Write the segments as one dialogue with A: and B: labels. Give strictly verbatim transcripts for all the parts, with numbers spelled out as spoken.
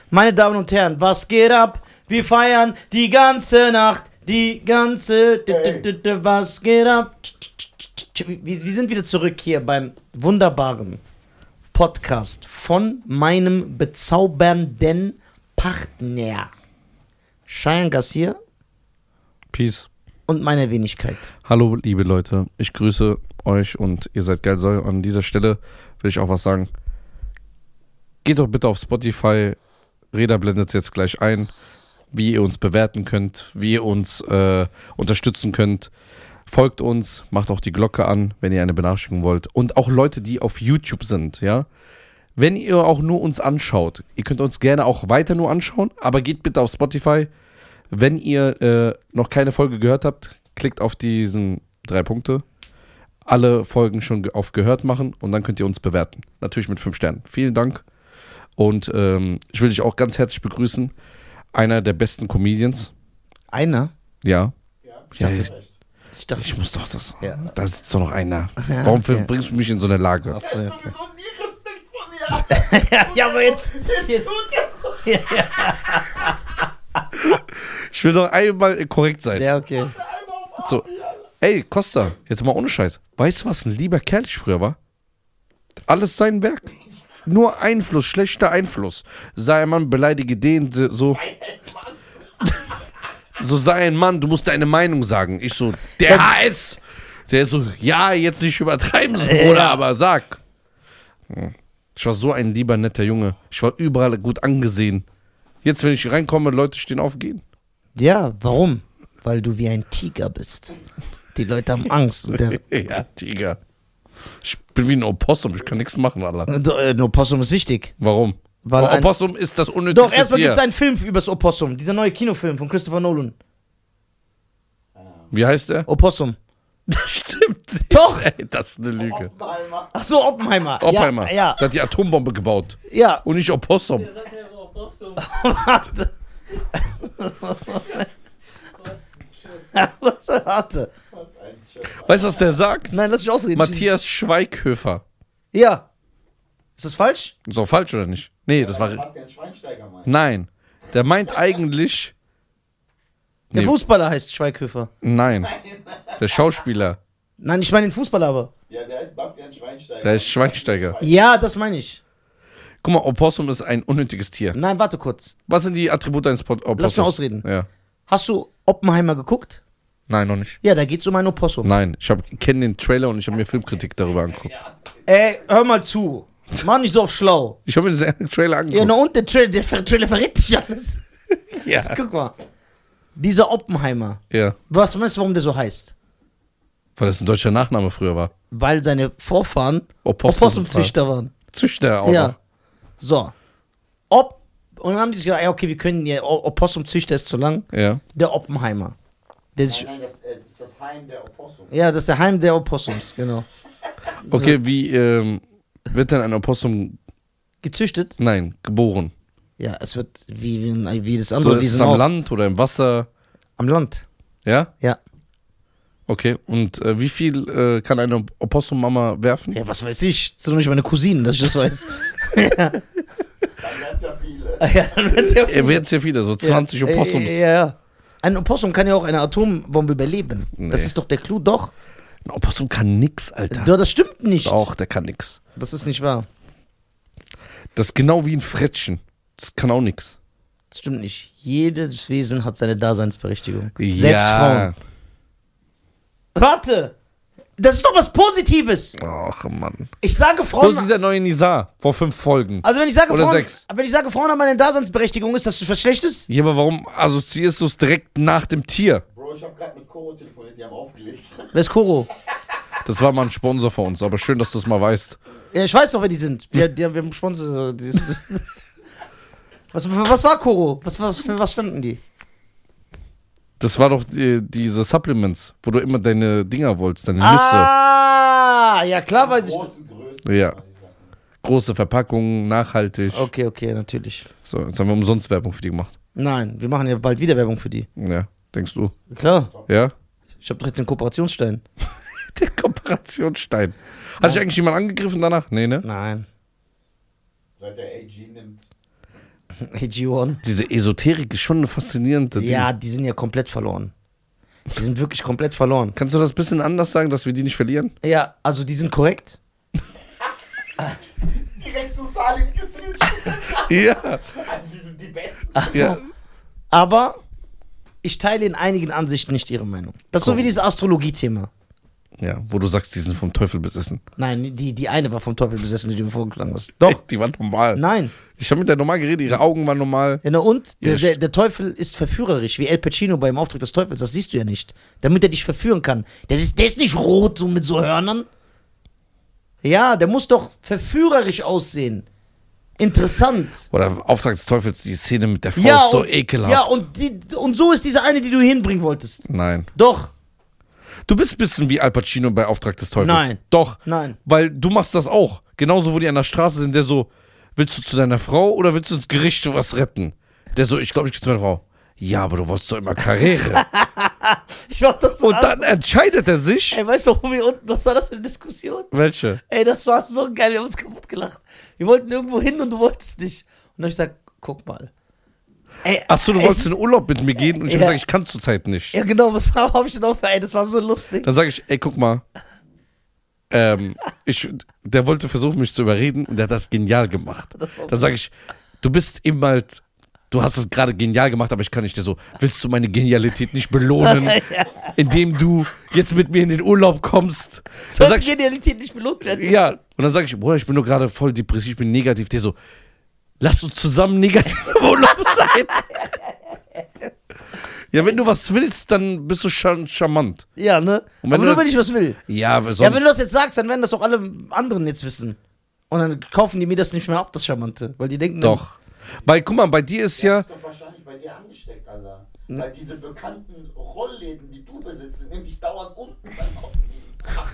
A: Meine Damen und Herren, was geht ab? Wir feiern die ganze Nacht, die ganze...
B: Hey.
A: Was geht ab? Wir, wir sind wieder zurück hier beim wunderbaren Podcast von meinem bezaubernden Partner Cheyenne Garcia
C: Peace.
A: und meiner Wenigkeit.
C: Hallo, liebe Leute. Ich grüße euch und ihr seid geil. So, an dieser Stelle will ich auch was sagen. Geht doch bitte auf Spotify. Reda blendet es jetzt gleich ein, wie ihr uns bewerten könnt, wie ihr uns äh, unterstützen könnt. Folgt uns, macht auch die Glocke an, wenn ihr eine Benachrichtigung wollt. Und auch Leute, die auf YouTube sind, ja. Wenn ihr auch nur uns anschaut, ihr könnt uns gerne auch weiter nur anschauen, aber geht bitte auf Spotify. Wenn ihr äh, noch keine Folge gehört habt, klickt auf diesen drei Punkte. Alle Folgen schon ge- auf gehört machen und dann könnt ihr uns bewerten. Natürlich mit fünf Sternen. Vielen Dank. Und ähm, ich will dich auch ganz herzlich begrüßen. Einer der besten Comedians.
A: Einer?
C: Ja.
B: Ja,
C: Ja,
B: ja,
C: ich-
B: recht.
A: Ich dachte,
C: Ich muss doch das.
A: Ja.
C: Da sitzt doch noch einer.
A: Ja,
C: Warum
A: okay.
C: bringst du mich in so eine Lage?
A: Achso,
B: Er
A: ja,
B: hat
A: okay.
B: sowieso nie Respekt vor mir.
A: ja, ja, aber jetzt...
B: Jetzt,
A: jetzt
B: tut er so.
A: ja, ja.
C: Ich will doch einmal korrekt sein.
A: ja, okay.
B: Einmal auf
C: So.
B: Abi, Alter.
C: Ey, Costa, jetzt mal ohne Scheiß. Weißt du, was ein lieber Kerl ich früher war? Alles sein Werk. Nur Einfluss, schlechter Einfluss. Sei ein Mann, beleidige den, so. So, sei ein Mann, du musst deine Meinung sagen. Ich so, der H S. Der ist so, ja, jetzt nicht übertreiben, so,
A: Ja.
C: Bruder, aber sag. Hm. Ich war so ein lieber, netter Junge. Ich war überall gut angesehen. Jetzt, wenn ich reinkomme, Leute stehen auf, gehen.
A: Ja, warum? Weil du wie ein Tiger bist. Die Leute haben Angst. Und der,
C: Ja, Tiger. Ich bin wie ein Opossum, ich kann nichts machen, Alter.
A: äh, ein Opossum ist wichtig.
C: Warum?
A: Weil
C: Weil
A: ein,
C: Opossum ist das unnötigste
A: doch, erstmal
C: Tier.
A: gibt es einen Film über das Opossum. Dieser neue Kinofilm von Christopher Nolan.
C: Wie heißt der?
A: Opossum.
C: Das stimmt nicht.
A: Doch.
C: Ey, das ist eine Lüge.
B: Oppenheimer.
A: Ach so, Oppenheimer.
C: Oppenheimer.
A: Ja, ja.
C: Der hat die Atombombe gebaut.
A: ja.
C: Und nicht Opossum.
A: Warte. Was? Warte.
B: Was ein Chef.
C: Weißt du, was der sagt?
A: Nein, lass mich ausreden.
C: Matthias Schweighöfer.
A: Ja. Ist das falsch?
C: Ist auch falsch, oder nicht? Nee, das war...
B: Bastian Schweinsteiger meint.
C: Nein. Der meint eigentlich...
A: Der
C: Nee,
A: Fußballer heißt Schweighöfer.
C: nein. Der Schauspieler.
A: Nein, ich meine den Fußballer aber.
B: Ja, der heißt Bastian Schweinsteiger.
C: Der ist Schweinsteiger.
A: Ja, das meine ich.
C: Guck mal, Opossum ist ein unnötiges Tier.
A: Nein, warte kurz.
C: Was sind die Attribute eines Po- Opossums?
A: Lass mich ausreden.
C: Ja.
A: Hast du Oppenheimer geguckt?
C: Nein, noch nicht.
A: Ja, da geht's um ein Opossum.
C: Nein, ich kenne den Trailer und ich habe mir Filmkritik darüber angeguckt.
A: Ey, hör mal zu. Mach nicht so auf schlau.
C: Ich habe mir den Trailer
A: Ja,
C: angeguckt.
A: na und der Trailer, der Ver- Trailer verrät dich alles.
C: Ja.
A: Guck mal. Dieser Oppenheimer.
C: Ja,
A: Was meinst du, warum der so heißt?
C: weil das ein deutscher Nachname früher war.
A: Weil seine Vorfahren
C: Opossum-
A: Opossumzüchter waren.
C: Züchter auch
A: Ja.
C: noch.
A: So. Ob. Und dann haben die sich gedacht, ja, okay, wir können ja, O- Opossumzüchter ist zu lang.
C: Ja.
A: Der Oppenheimer. Der sich,
B: Nein, nein, das äh, ist das Heim der Opossum.
A: ja, das ist der Heim der Opossums, genau.
C: Okay, wie ähm, wird denn ein Opossum,
A: Gezüchtet?
C: nein, geboren?
A: Ja, es wird wie, wie, wie das
C: So,
A: andere.
C: ist
A: die
C: es
A: sind
C: am
A: auch
C: Land oder im Wasser?
A: am Land.
C: Ja?
A: Ja.
C: Okay, und äh, wie viel äh, kann eine Opossum-Mama werfen?
A: Ja, was weiß ich. Das ist doch nicht meine Cousine, dass ich das weiß. ja,
B: Dann werden es ja viele.
A: ja, dann wird's ja
C: Er wird ja viele, so zwanzig
A: ja.
C: Opossums.
A: Ja, ja. Ein Opossum kann ja auch eine Atombombe überleben.
C: Nee.
A: Das ist doch der Clou, doch.
C: Ein Opossum kann nix, Alter.
A: Doch, das stimmt nicht.
C: Doch, der kann nix.
A: Das ist nicht wahr.
C: Das ist genau wie ein Frettchen. Das kann auch nix.
A: Das stimmt nicht. Jedes Wesen hat seine Daseinsberechtigung.
C: Ja.
A: Selbst Frauen. Warte! Das ist doch was Positives.
C: Ach, Mann.
A: Ich sage
C: Wo
A: Frauen.
C: ist dieser neue Nizar? Vor fünf Folgen.
A: Also wenn ich sage
C: Oder
A: Frauen,
C: sechs.
A: wenn ich sage Frauen haben eine Daseinsberechtigung, ist das was Schlechtes?
C: Ja, aber warum assoziierst du es direkt nach dem Tier?
B: Bro, ich habe gerade mit Koro telefoniert, die haben aufgelegt.
A: Wer ist Koro?
C: Das war mal ein Sponsor von uns, aber schön, dass du es mal weißt.
A: Ja, ich weiß doch, wer die sind. Wir, die, wir haben Sponsor. die- Was, was war Koro? Was, was, für was standen die?
C: Das war doch die, diese Supplements, wo du immer deine Dinger wolltest, deine Nüsse.
A: Ah, ja klar weiß ich.
B: Großen Größen.
C: Ja. Große Verpackungen, nachhaltig.
A: Okay, okay, natürlich.
C: So, jetzt haben wir umsonst Werbung für die gemacht.
A: Nein, wir machen ja bald wieder Werbung für die.
C: Ja, denkst du?
A: Klar.
C: Ja?
A: Ich habe doch jetzt den Kooperationsstein.
C: Der Kooperationsstein. Hat sich eigentlich jemand angegriffen danach? Nee, ne?
A: Nein.
B: Seit der A G nimmt.
A: Hey, G eins.
C: Diese Esoterik ist schon eine faszinierende Ding.
A: Ja, die sind ja komplett verloren. Die sind wirklich komplett verloren.
C: Kannst du das ein bisschen anders sagen, dass wir die nicht verlieren?
A: Ja, also die sind korrekt.
B: Direkt zu Salim geswitcht.
C: Ja.
B: Also die sind die Besten.
C: ja.
A: Aber ich teile in einigen Ansichten nicht ihre Meinung. Das ist so
C: Komm.
A: wie dieses Astrologie-Thema.
C: Ja, wo du sagst, die sind vom Teufel besessen.
A: Nein, die, die eine war vom Teufel besessen, die du mir vorgeschlagen hast. Doch.
C: Die waren normal.
A: Nein.
C: Ich habe mit der normal geredet, ihre Augen waren normal.
A: Ja, na und? Der,
C: Ja,
A: der, der Teufel ist verführerisch, wie El Pacino beim Auftrag des Teufels. Das siehst du ja nicht. Damit er dich verführen kann. Der ist, der ist nicht rot, so mit so Hörnern. Ja, der muss doch verführerisch aussehen. Interessant.
C: Oder Auftrag des Teufels, die Szene mit der Faust,
A: Ja,
C: so
A: und,
C: ekelhaft.
A: Ja, und, die, und so ist diese eine, die du hinbringen wolltest.
C: Nein.
A: Doch.
C: Du bist ein bisschen wie Al Pacino bei Auftrag des Teufels.
A: Nein.
C: Doch.
A: Nein.
C: Weil du machst das auch. Genauso, wo die an der Straße sind, der so, willst du zu deiner Frau oder willst du ins Gericht was retten? Der so, ich glaube, ich gehe zu meiner Frau. Ja, aber du wolltest doch immer Karriere.
A: Ich mach das so
C: Und
A: an.
C: dann entscheidet er sich.
A: Ey, weißt du, wo wir unten, was war das für eine Diskussion?
C: Welche?
A: Ey, das war so geil, wir haben uns kaputt gelacht. Wir wollten irgendwo hin und du wolltest nicht. Und dann hab ich gesagt, guck mal. Ey,
C: Achso, du
A: ey,
C: wolltest in Urlaub mit mir gehen und ich
A: Ja.
C: habe gesagt, ich kann zurzeit nicht.
A: Ja, genau, was habe ich denn auch für, ey, das war so lustig.
C: Dann sage ich, ey, guck mal. Ähm, ich, der wollte versuchen, mich zu überreden und der hat das genial gemacht.
A: Das war
C: Dann sage ich, du bist eben halt, du hast es gerade genial gemacht, aber ich kann nicht dir so, willst du meine Genialität nicht belohnen,
A: Ja.
C: indem du jetzt mit mir in den Urlaub kommst? Dann
A: Sollte
C: sag ich,
A: Genialität nicht belohnt werden.
C: ja, und dann sage ich, Bruder, ich bin nur gerade voll depressiv, ich bin negativ. Der so, lass uns zusammen negativ im Urlaub sein. Ja, wenn du was willst, dann bist du schon charmant.
A: Ja, ne?
C: Und wenn
A: Aber
C: du-
A: nur, wenn ich was will.
C: Ja, aber sonst,
A: Ja, wenn du das jetzt sagst, dann werden das auch alle anderen jetzt wissen. Und dann kaufen die mir das nicht mehr ab, das Charmante. Weil die denken,
C: doch. Weil, guck mal, bei dir ist ja,
B: Das ist doch wahrscheinlich bei dir angesteckt, Alter. Weil diese bekannten Rollläden, die du besitzt, sind nämlich dauernd unten beim Aufnehmen.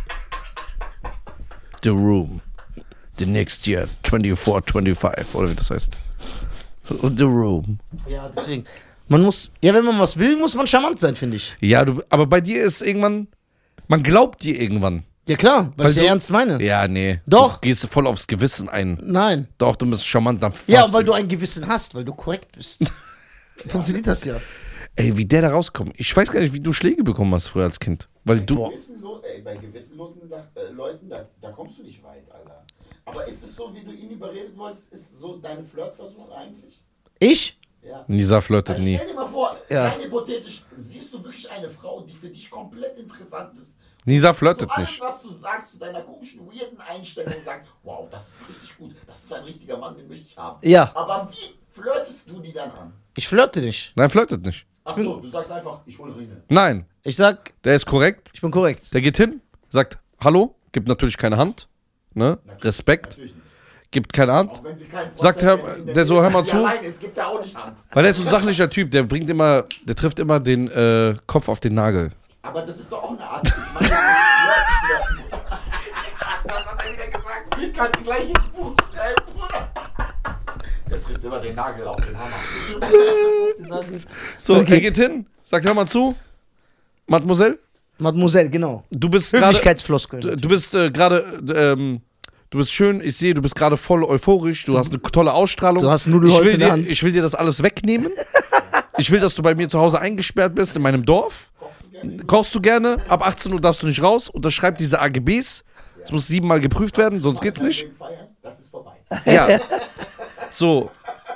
C: The Room. The next year, twenty-four, twenty-five, oder wie das heißt. The Room.
A: Ja, deswegen. Man muss, ja, wenn man was will, muss man charmant sein, finde ich.
C: Ja, du, aber bei dir ist irgendwann, man glaubt dir irgendwann.
A: Ja, klar, weil,
C: Weil
A: ich ja
C: du-
A: ernst meine.
C: Ja, nee.
A: Doch.
C: Du gehst voll aufs Gewissen ein.
A: Nein.
C: Doch, du bist charmant. Dann
A: Ja,
C: fast-
A: weil du ein Gewissen hast, weil du korrekt bist. Funktioniert das ja.
C: Ey, wie der da rauskommt. Ich weiß gar nicht, wie du Schläge bekommen hast früher als Kind. Weil du.
B: Gewissen Lo- ey, bei gewissen Leuten, da, äh, Leuten da, da kommst du nicht weit, Alter. Aber ist es so, wie du ihn überreden wolltest, ist so deine Flirtversuche eigentlich?
A: Ich?
B: Ja.
C: Nisa flirtet
B: Also
C: nie.
B: stell dir mal vor,
A: Ja.
B: rein hypothetisch, siehst du wirklich eine Frau, die für dich komplett interessant ist.
C: Nisa
B: Zu
C: flirtet
B: allem,
C: nicht.
B: was du sagst, zu deiner komischen, weirden Einstellung, sagst, wow, das ist richtig gut, das ist ein richtiger Mann, den möchte ich haben.
A: Ja.
B: Aber wie flirtest du die dann an?
A: Ich flirte nicht.
C: Nein, flirtet nicht.
B: Achso, du sagst einfach, ich hole Ringe.
C: Nein,
A: Ich sag,
C: der ist korrekt.
A: ich bin korrekt.
C: Der geht hin, sagt Hallo, gibt natürlich keine Hand. Ne? Respekt.
B: Natürlich nicht.
C: Gibt keine Hand.
B: Auch wenn sie keinen Freund
C: Sagt,
B: hat,
C: hör-
B: der in
C: der so, hör mal
B: die
C: zu.
B: Alleine ist, gibt er auch nicht Hand.
C: Weil er ist so ein sachlicher Typ, der bringt immer, der trifft immer den äh, Kopf auf den Nagel.
B: Aber das ist doch auch eine Art. Ich meine, das ist flirten. Was hat er wieder gesagt? Kannst du gleich ins Buch schreiben, Bruder. Der trifft immer den Nagel auf den Hammer.
C: So,
A: Okay.
C: er geht hin, sagt, hör mal zu, Mademoiselle,
A: Mademoiselle, genau.
C: du bist gerade,
A: Höflichkeitsfloskeln.
C: du, du bist äh, gerade, ähm, du bist schön, ich sehe, du bist gerade voll euphorisch, du hast eine tolle Ausstrahlung.
A: Du hast Nudelholz
C: ich will
A: in der
C: dir,
A: Hand.
C: Ich will dir das alles wegnehmen. Ich will, dass du bei mir zu Hause eingesperrt bist, in meinem Dorf. Kochst du gerne, ab achtzehn Uhr darfst du nicht raus, unterschreib diese A G Bs. Es muss siebenmal geprüft werden, sonst geht's nicht.
B: Feiern, das ist vorbei.
C: Ja. So.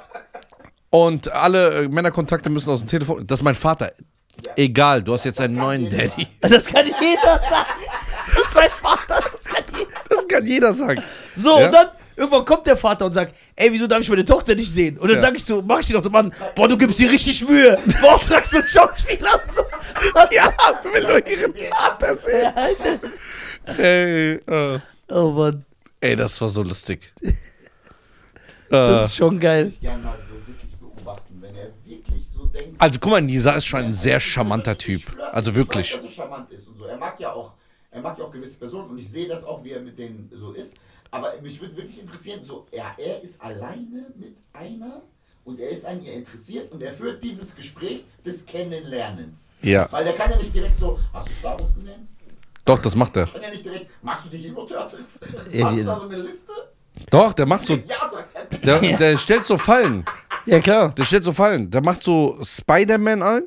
C: Und alle äh, Männerkontakte müssen aus dem Telefon. Das ist mein Vater. Egal, du hast jetzt einen neuen Daddy.
A: Das kann jeder sagen. Das ist mein Vater, das kann jeder.
C: Das kann jeder sagen.
A: So,
C: Ja?
A: und dann irgendwann kommt der Vater und sagt, ey, wieso darf ich meine Tochter nicht sehen? Und dann
C: Ja.
A: sag ich so, mach ich dir doch, Mann, boah, du gibst dir richtig Mühe. Beauftragst du einen Schauspieler und so.
C: Ja, will nur ihren Vater sehen. Ey, äh,
A: Oh Mann,
C: ey, das war so lustig.
A: das
C: Äh,
A: ist schon geil.
B: Ich gerne mal so wirklich beobachten, wenn er wirklich so denkt.
C: also guck mal, Nisa ist schon ein sehr charmanter Typ. Also wirklich.
B: Ich weiß, dass er charmant ist und so. Er mag ja auch, er mag ja auch gewisse Personen und ich sehe das auch, wie er mit denen so ist. Aber mich würde wirklich interessieren, so, er, er ist alleine mit einer und er ist an ihr interessiert und er führt dieses Gespräch des Kennenlernens.
C: Ja.
B: Weil der kann ja nicht direkt so, hast du Star Wars gesehen?
C: Doch, das macht er.
B: Kann ja nicht direkt, machst du die Hero Turtles?
A: Ja,
B: Hast
A: die-
B: du da so eine Liste?
C: Doch, der macht so.
B: Ja, sagt er.
C: Der, der stellt so Fallen.
A: Ja, klar.
C: Der stellt so Fallen. Der macht so Spider-Man ein.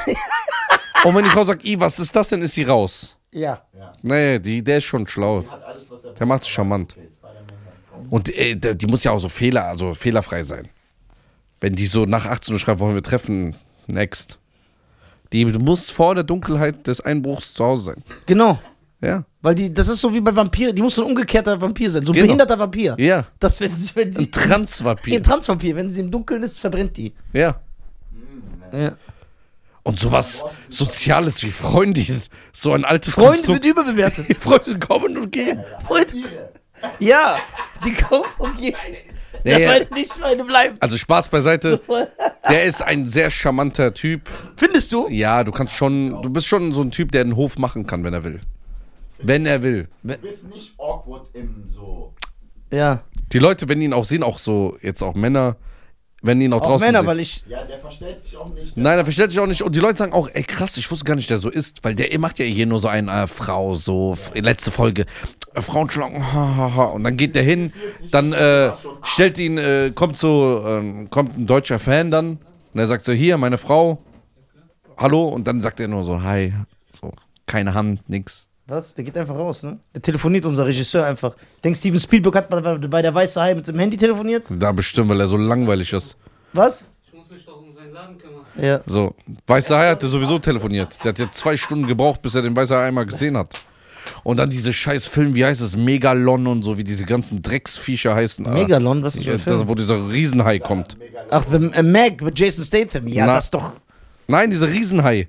C: Und wenn die Frau sagt, I, was ist das denn, ist sie raus.
A: Ja.
B: Ja.
C: Nee, die, der ist schon schlau.
B: Die hat alles, was er
C: Der macht es charmant.
B: Okay, Spider-Man hat-
C: Und äh, der- die muss ja auch so Fehler, also fehlerfrei sein. Wenn die so nach achtzehn Uhr schreibt, wollen wir treffen, next. Die muss vor der Dunkelheit des Einbruchs zu Hause sein.
A: Genau.
C: Ja.
A: Weil die, das ist so wie bei Vampiren, die muss so ein umgekehrter Vampir sein. So ein
C: Genau.
A: behinderter Vampir.
C: Ja.
A: Das, wenn sie, wenn sie,
C: Ein Transvampir.
A: ein Transvampir, wenn sie im Dunkeln ist, verbrennt die.
C: Ja.
A: Ja.
C: Und sowas Soziales wie Freunde, so ein altes
A: Freunde
C: Konstrukt.
A: sind überbewertet.
C: Die Freunde kommen und gehen.
A: Freunde,
B: Ihre.
A: ja, die kommen und gehen.
C: Ja,
A: Ja,
C: ja.
A: weil nicht meine bleiben.
C: Also Spaß beiseite. Der ist ein sehr charmanter Typ.
A: Findest du?
C: Ja, du kannst schon, du bist schon so ein Typ, der den Hof machen kann, wenn er will. Wenn er will.
B: Du bist nicht awkward im so.
A: Ja.
C: Die Leute, wenn die ihn auch sehen, auch so, jetzt auch Männer, wenn die ihn auch,
A: Auch
C: draußen
A: Männer,
C: sehen.
A: weil ich.
B: Ja, der verstellt sich auch nicht.
C: Nein, er verstellt sich auch nicht. Und die Leute sagen auch, ey krass, ich wusste gar nicht, der so ist. Weil der macht ja hier nur so eine äh, Frau, so, f- letzte Folge. Äh, Frauen schlagen, ha, ha, ha. Und dann geht der hin, dann äh, stellt ihn, äh, kommt so, ähm, kommt ein deutscher Fan dann. Und er sagt so, hier, meine Frau, hallo. Und dann sagt er nur so, hi. So, keine Hand, nix.
A: Was? Der geht einfach raus, ne? Der telefoniert, unser Regisseur einfach. Denkst Steven Spielberg hat bei, bei der Weiße Hai mit dem Handy telefoniert?
C: Da bestimmt, weil er so langweilig ist.
A: Was?
D: Ich muss mich doch um seinen Laden kümmern.
A: Ja.
C: So, Weißer Hai hat der sowieso telefoniert. Der hat ja zwei Stunden gebraucht, bis er den Weißer Hai einmal gesehen hat. Und dann diese scheiß Film, wie heißt es? Megalon und so, wie diese ganzen Drecksviecher heißen.
A: Megalon, was ist das für ein
C: Das,
A: Film?
C: wo dieser Riesenhai kommt.
A: Ach, The äh, Meg mit Jason Statham. Ja,
C: Na.
A: das ist doch.
C: Nein, dieser Riesenhai.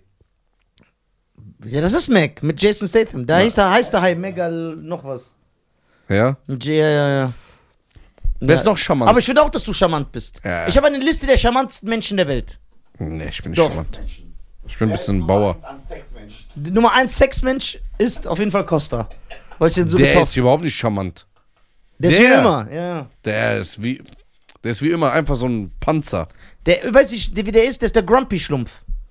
A: Ja, das ist Meg mit Jason Statham. Da heißt der, heißt der Hai Megal noch was.
C: Ja?
A: Mit J- Ja, ja, ja.
C: Wer
A: Ja.
C: ist noch charmant?
A: Aber ich finde auch, dass du charmant bist.
C: Ja.
A: Ich habe eine Liste der charmantesten Menschen der Welt.
C: Nee, ich bin nicht
A: Doch.
C: charmant.
B: Menschen.
C: Ich bin ein
B: Wer ist
C: bisschen
B: Nummer
C: Bauer.
B: eins an Sexmenschen?
A: Die Nummer eins Sexmensch ist auf jeden Fall Costa. Weil ich den so
C: Der
A: getoppt.
C: ist überhaupt nicht charmant.
A: Der ist wie
C: der.
A: immer. Ja.
C: Der ist wie. Der ist wie immer einfach so ein Panzer.
A: Der, weiß ich, der, wie der ist, der ist der Grumpy-Schlumpf.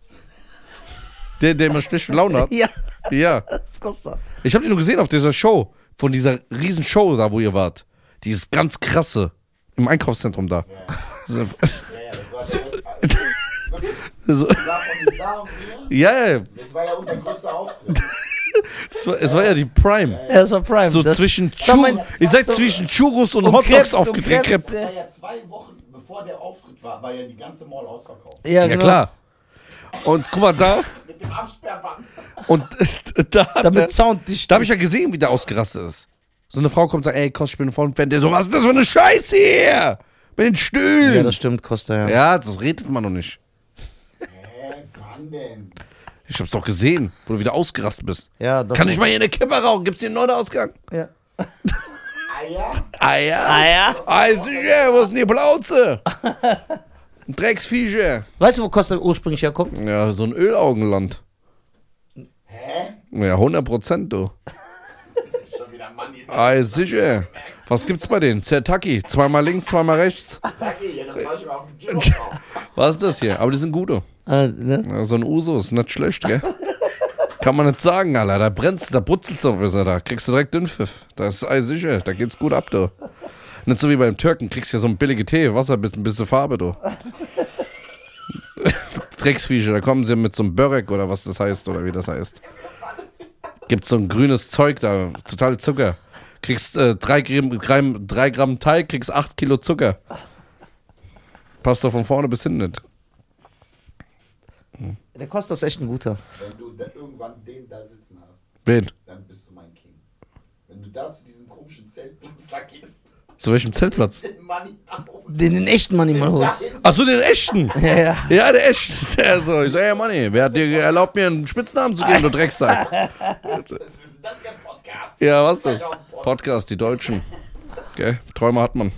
C: Der, der immer schlechte Laune hat.
A: Ja,
C: Ja.
A: das ist Costa.
C: Ich habe ihn nur gesehen auf dieser Show. Von dieser riesen Show da, wo ihr wart. Die ist ganz krasse. Im Einkaufszentrum da. So,
B: Ja, ja, das war der beste. Wirklich,
C: so,
B: das war von Nizar und mir.
C: ja, ja.
B: Das war ja unser größter Auftritt.
C: Es war, es war ja die Prime.
A: Ja, das war Prime.
C: So
A: das,
C: zwischen
A: das war mein-
C: Churros. Ihr seid
A: so-
C: zwischen Churros und
A: und
C: Hotdogs
A: Krebs, und
C: aufgedreht.
A: Krebs.
C: Crepe.
B: Das war ja zwei Wochen, bevor der Auftritt war, war ja die ganze Mall ausverkauft.
A: Ja,
C: Ja,
A: genau.
C: klar. Und guck mal da.
B: Mit dem Absperrband.
C: Und da, hat
A: Damit
C: der-
A: Sound dicht.
C: da habe ich ja gesehen, wie der ausgerastet ist. So eine Frau kommt und sagt, ey, Kost, ich bin ein Fan. Der so, was ist das für eine Scheiße hier? Mit den Stühlen.
A: Ja, das stimmt, Costa, ja.
C: Ja, das redet man noch nicht.
B: Hä, wann denn?
C: Ich hab's doch gesehen, wo du wieder ausgerastet bist.
A: Ja, das
C: Kann ich mal hier eine Kippe rauchen? Gibt's hier einen neuen Ausgang?
A: Ja.
B: Eier?
C: Ah ja.
A: Ah ja?
C: Ah, sicher, wo ist denn die Plauze? Ein Drecksviecher.
A: Weißt du, wo Costa ursprünglich herkommt?
C: Ja, so ein Ölaugenland.
B: Hä?
C: Ja, hundert Prozent, du.
B: Das ist schon wieder ein Mann hier.
C: Ah, sicher. Was gibt's bei denen? Zertaki. Zweimal links, zweimal rechts.
B: Danke, ja, das war ich mal auf dem Gym drauf.
C: Was ist das hier? Aber die sind gute.
A: Äh, ne?
C: Ja, so ein Uso ist nicht schlecht, gell? Kann man nicht sagen, Alter. Da brennst, da brutzelst du noch besser, da kriegst du direkt Dünnpfiff. Das ist alles sicher, da geht's gut ab, du. Nicht so wie beim Türken, kriegst ja so ein billige Tee, Wasser, bisschen, bisschen Farbe, du. Drecksviecher, da kommen sie mit so einem Börek oder was das heißt, oder wie das heißt. Gibt's so ein grünes Zeug da, total Zucker. Kriegst äh, drei, Gramm, Gramm, drei Gramm Teig, kriegst acht Kilo Zucker. Passt doch von vorne bis hinten nicht.
A: Der Costa ist echt ein guter.
B: Wenn du da irgendwann den da sitzen hast,
C: Wen?
B: dann bist du mein King. Wenn du da zu diesem komischen Zeltplatz da gehst,
C: Zu welchem Zeltplatz?
B: den Money da oben.
A: Den, den echten Mann mal holst.
B: dahin-
C: Achso, den echten.
A: Ja, ja.
C: Ja, der echte. Der so, ich so, hey Manni, wer hat dir erlaubt, mir einen Spitznamen zu geben, du Drecksack?
B: Was ist denn das für ein Podcast?
C: Ja, was denn?
B: Gleich auf dem Podcast.
C: Podcast, die Deutschen. Okay, Träume hat man.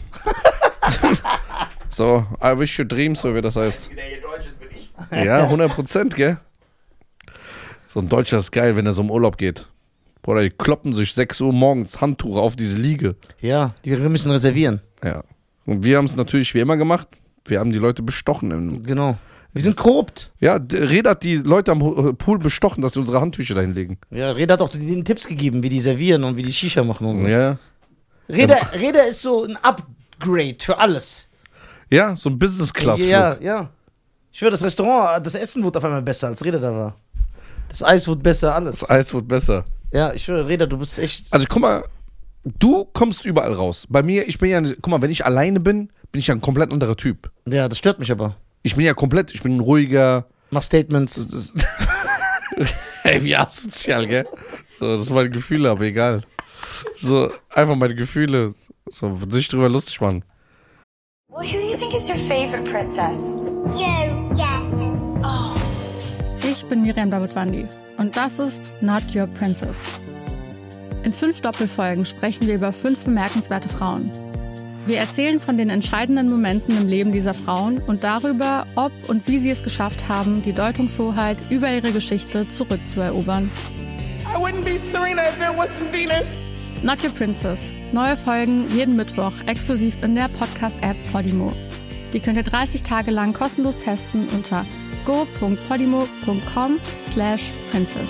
C: So, I wish your dreams, so wie das heißt.
B: Der hier Deutsch ist, bin ich.
C: Ja, hundert Prozent, gell? So ein Deutscher ist geil, wenn er so im Urlaub geht. Bruder, die kloppen sich sechs Uhr morgens Handtuch auf diese Liege.
A: Ja, die wir müssen reservieren.
C: Ja. Und wir haben es natürlich wie immer gemacht. Wir haben die Leute bestochen. Im
A: Genau. Wir sind korrupt.
C: ja, Reda hat die Leute am Ho- Pool bestochen, dass sie unsere Handtücher dahin legen.
A: Ja, Reda hat auch denen Tipps gegeben, wie die servieren und wie die Shisha machen und so.
C: Ja.
A: Reda, Reda ist so ein Grade für alles.
C: Ja, so ein Business-Class-Flug.
A: Ja, ja. Ich schwöre, das Restaurant, das Essen wurde auf einmal besser, als Reda da war. Das Eis wurde besser, alles.
C: Das Eis wird besser.
A: Ja, ich schwöre, Reda, du bist echt...
C: Also guck mal, du kommst überall raus. Bei mir, ich bin ja, guck mal, wenn ich alleine bin, bin ich ja ein komplett anderer Typ.
A: Ja, das stört mich aber.
C: Ich bin ja komplett, ich bin ein ruhiger.
A: Mach Statements.
C: Ey, wie asozial, gell? So, das sind meine Gefühle, aber egal. So, einfach meine Gefühle. So, sich drüber lustig machen.
E: Well, who do you think is your favorite princess?
F: You, yeah.
G: Ich bin Miriam Davidwandi und das ist Not Your Princess. In fünf Doppelfolgen sprechen wir über fünf bemerkenswerte Frauen. Wir erzählen von den entscheidenden Momenten im Leben dieser Frauen und darüber, ob und wie sie es geschafft haben, die Deutungshoheit über ihre Geschichte zurückzuerobern.
H: I wouldn't be Serena if there wasn't Venus.
G: Not Your Princess. Neue Folgen jeden Mittwoch exklusiv in der Podcast-App Podimo. Die könnt ihr dreißig Tage lang kostenlos testen unter go punkt podimo punkt com slash princess.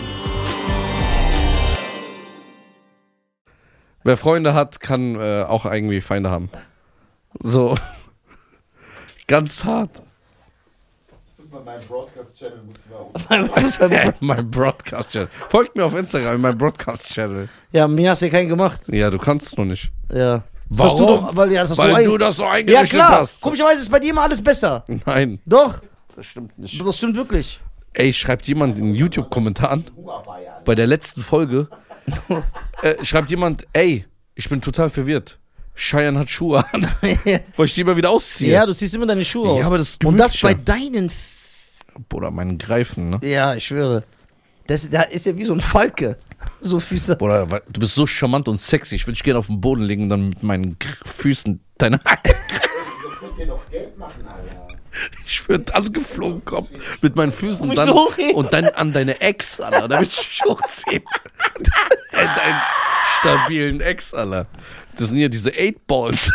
C: Wer Freunde hat, kann äh, auch irgendwie Feinde haben. So. Ganz hart.
B: Ich muss mal meinen Broadcast-Channel muss ich mal um.
C: Mein Broadcast-Channel. Folgt mir auf Instagram, mein Broadcast-Channel.
A: Ja, mir hast du ja keinen gemacht.
C: Ja, du kannst es noch nicht.
A: Ja. Das
C: Warum?
A: hast du doch, weil, ja, das hast
C: Weil
A: du,
C: du das so
A: Ja,
C: eingerichtet
A: klar.
C: hast.
A: Komischerweise ist bei dir immer alles besser.
C: Nein,
A: Doch.
C: das stimmt nicht.
A: Das stimmt wirklich.
C: Ey, schreibt jemand in YouTube-Kommentar an, bei der letzten Folge, äh, schreibt jemand, ey, ich bin total verwirrt. Cheyenne hat Schuhe an, weil ich die immer wieder ausziehe.
A: Ja, du ziehst immer deine Schuhe aus.
C: Ja, aber das ist
A: Und das
C: gemütlicher.
A: bei deinen... F
C: Bruder, meinen Greifen, ne?
A: ja, ich schwöre. Das, das ist ja wie so ein Falke. So Füße.
C: Bruder, weil- du bist so charmant und sexy. Ich würde dich gerne auf den Boden legen und dann mit meinen Gr- Füßen deine...
B: So könnt ihr noch Geld machen, Alter.
C: Ich würde angeflogen kommen mit meinen Füßen und
A: mich
C: dann,
A: so hochheben.
C: und dann an deine Ex, Alter, damit ich dich hochziehen kann. Deinen stabilen Ex, Alter. Das sind ja diese Eight Balls.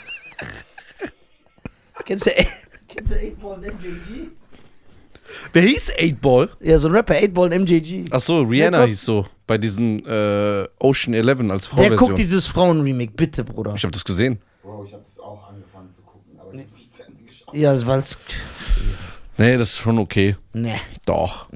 A: Kennst du, kennst du eight Ball und M J G?
C: Wer hieß Eight Ball?
A: Ja, so ein Rapper, eight Ball und M J G.
C: Ach so, Rihanna
A: Der
C: hieß so. Bei diesen äh, Ocean Eleven als
A: Wer guckt
C: Frau-Version.
A: dieses Frauen-Remake? Bitte, Bruder.
C: Ich habe das gesehen.
B: Bro, ich habe das auch angefangen zu gucken, aber ich habe nicht zu Ende geschaut.
A: Ja, das war's.
C: Nee, das ist schon okay.
A: Nee.
C: Doch.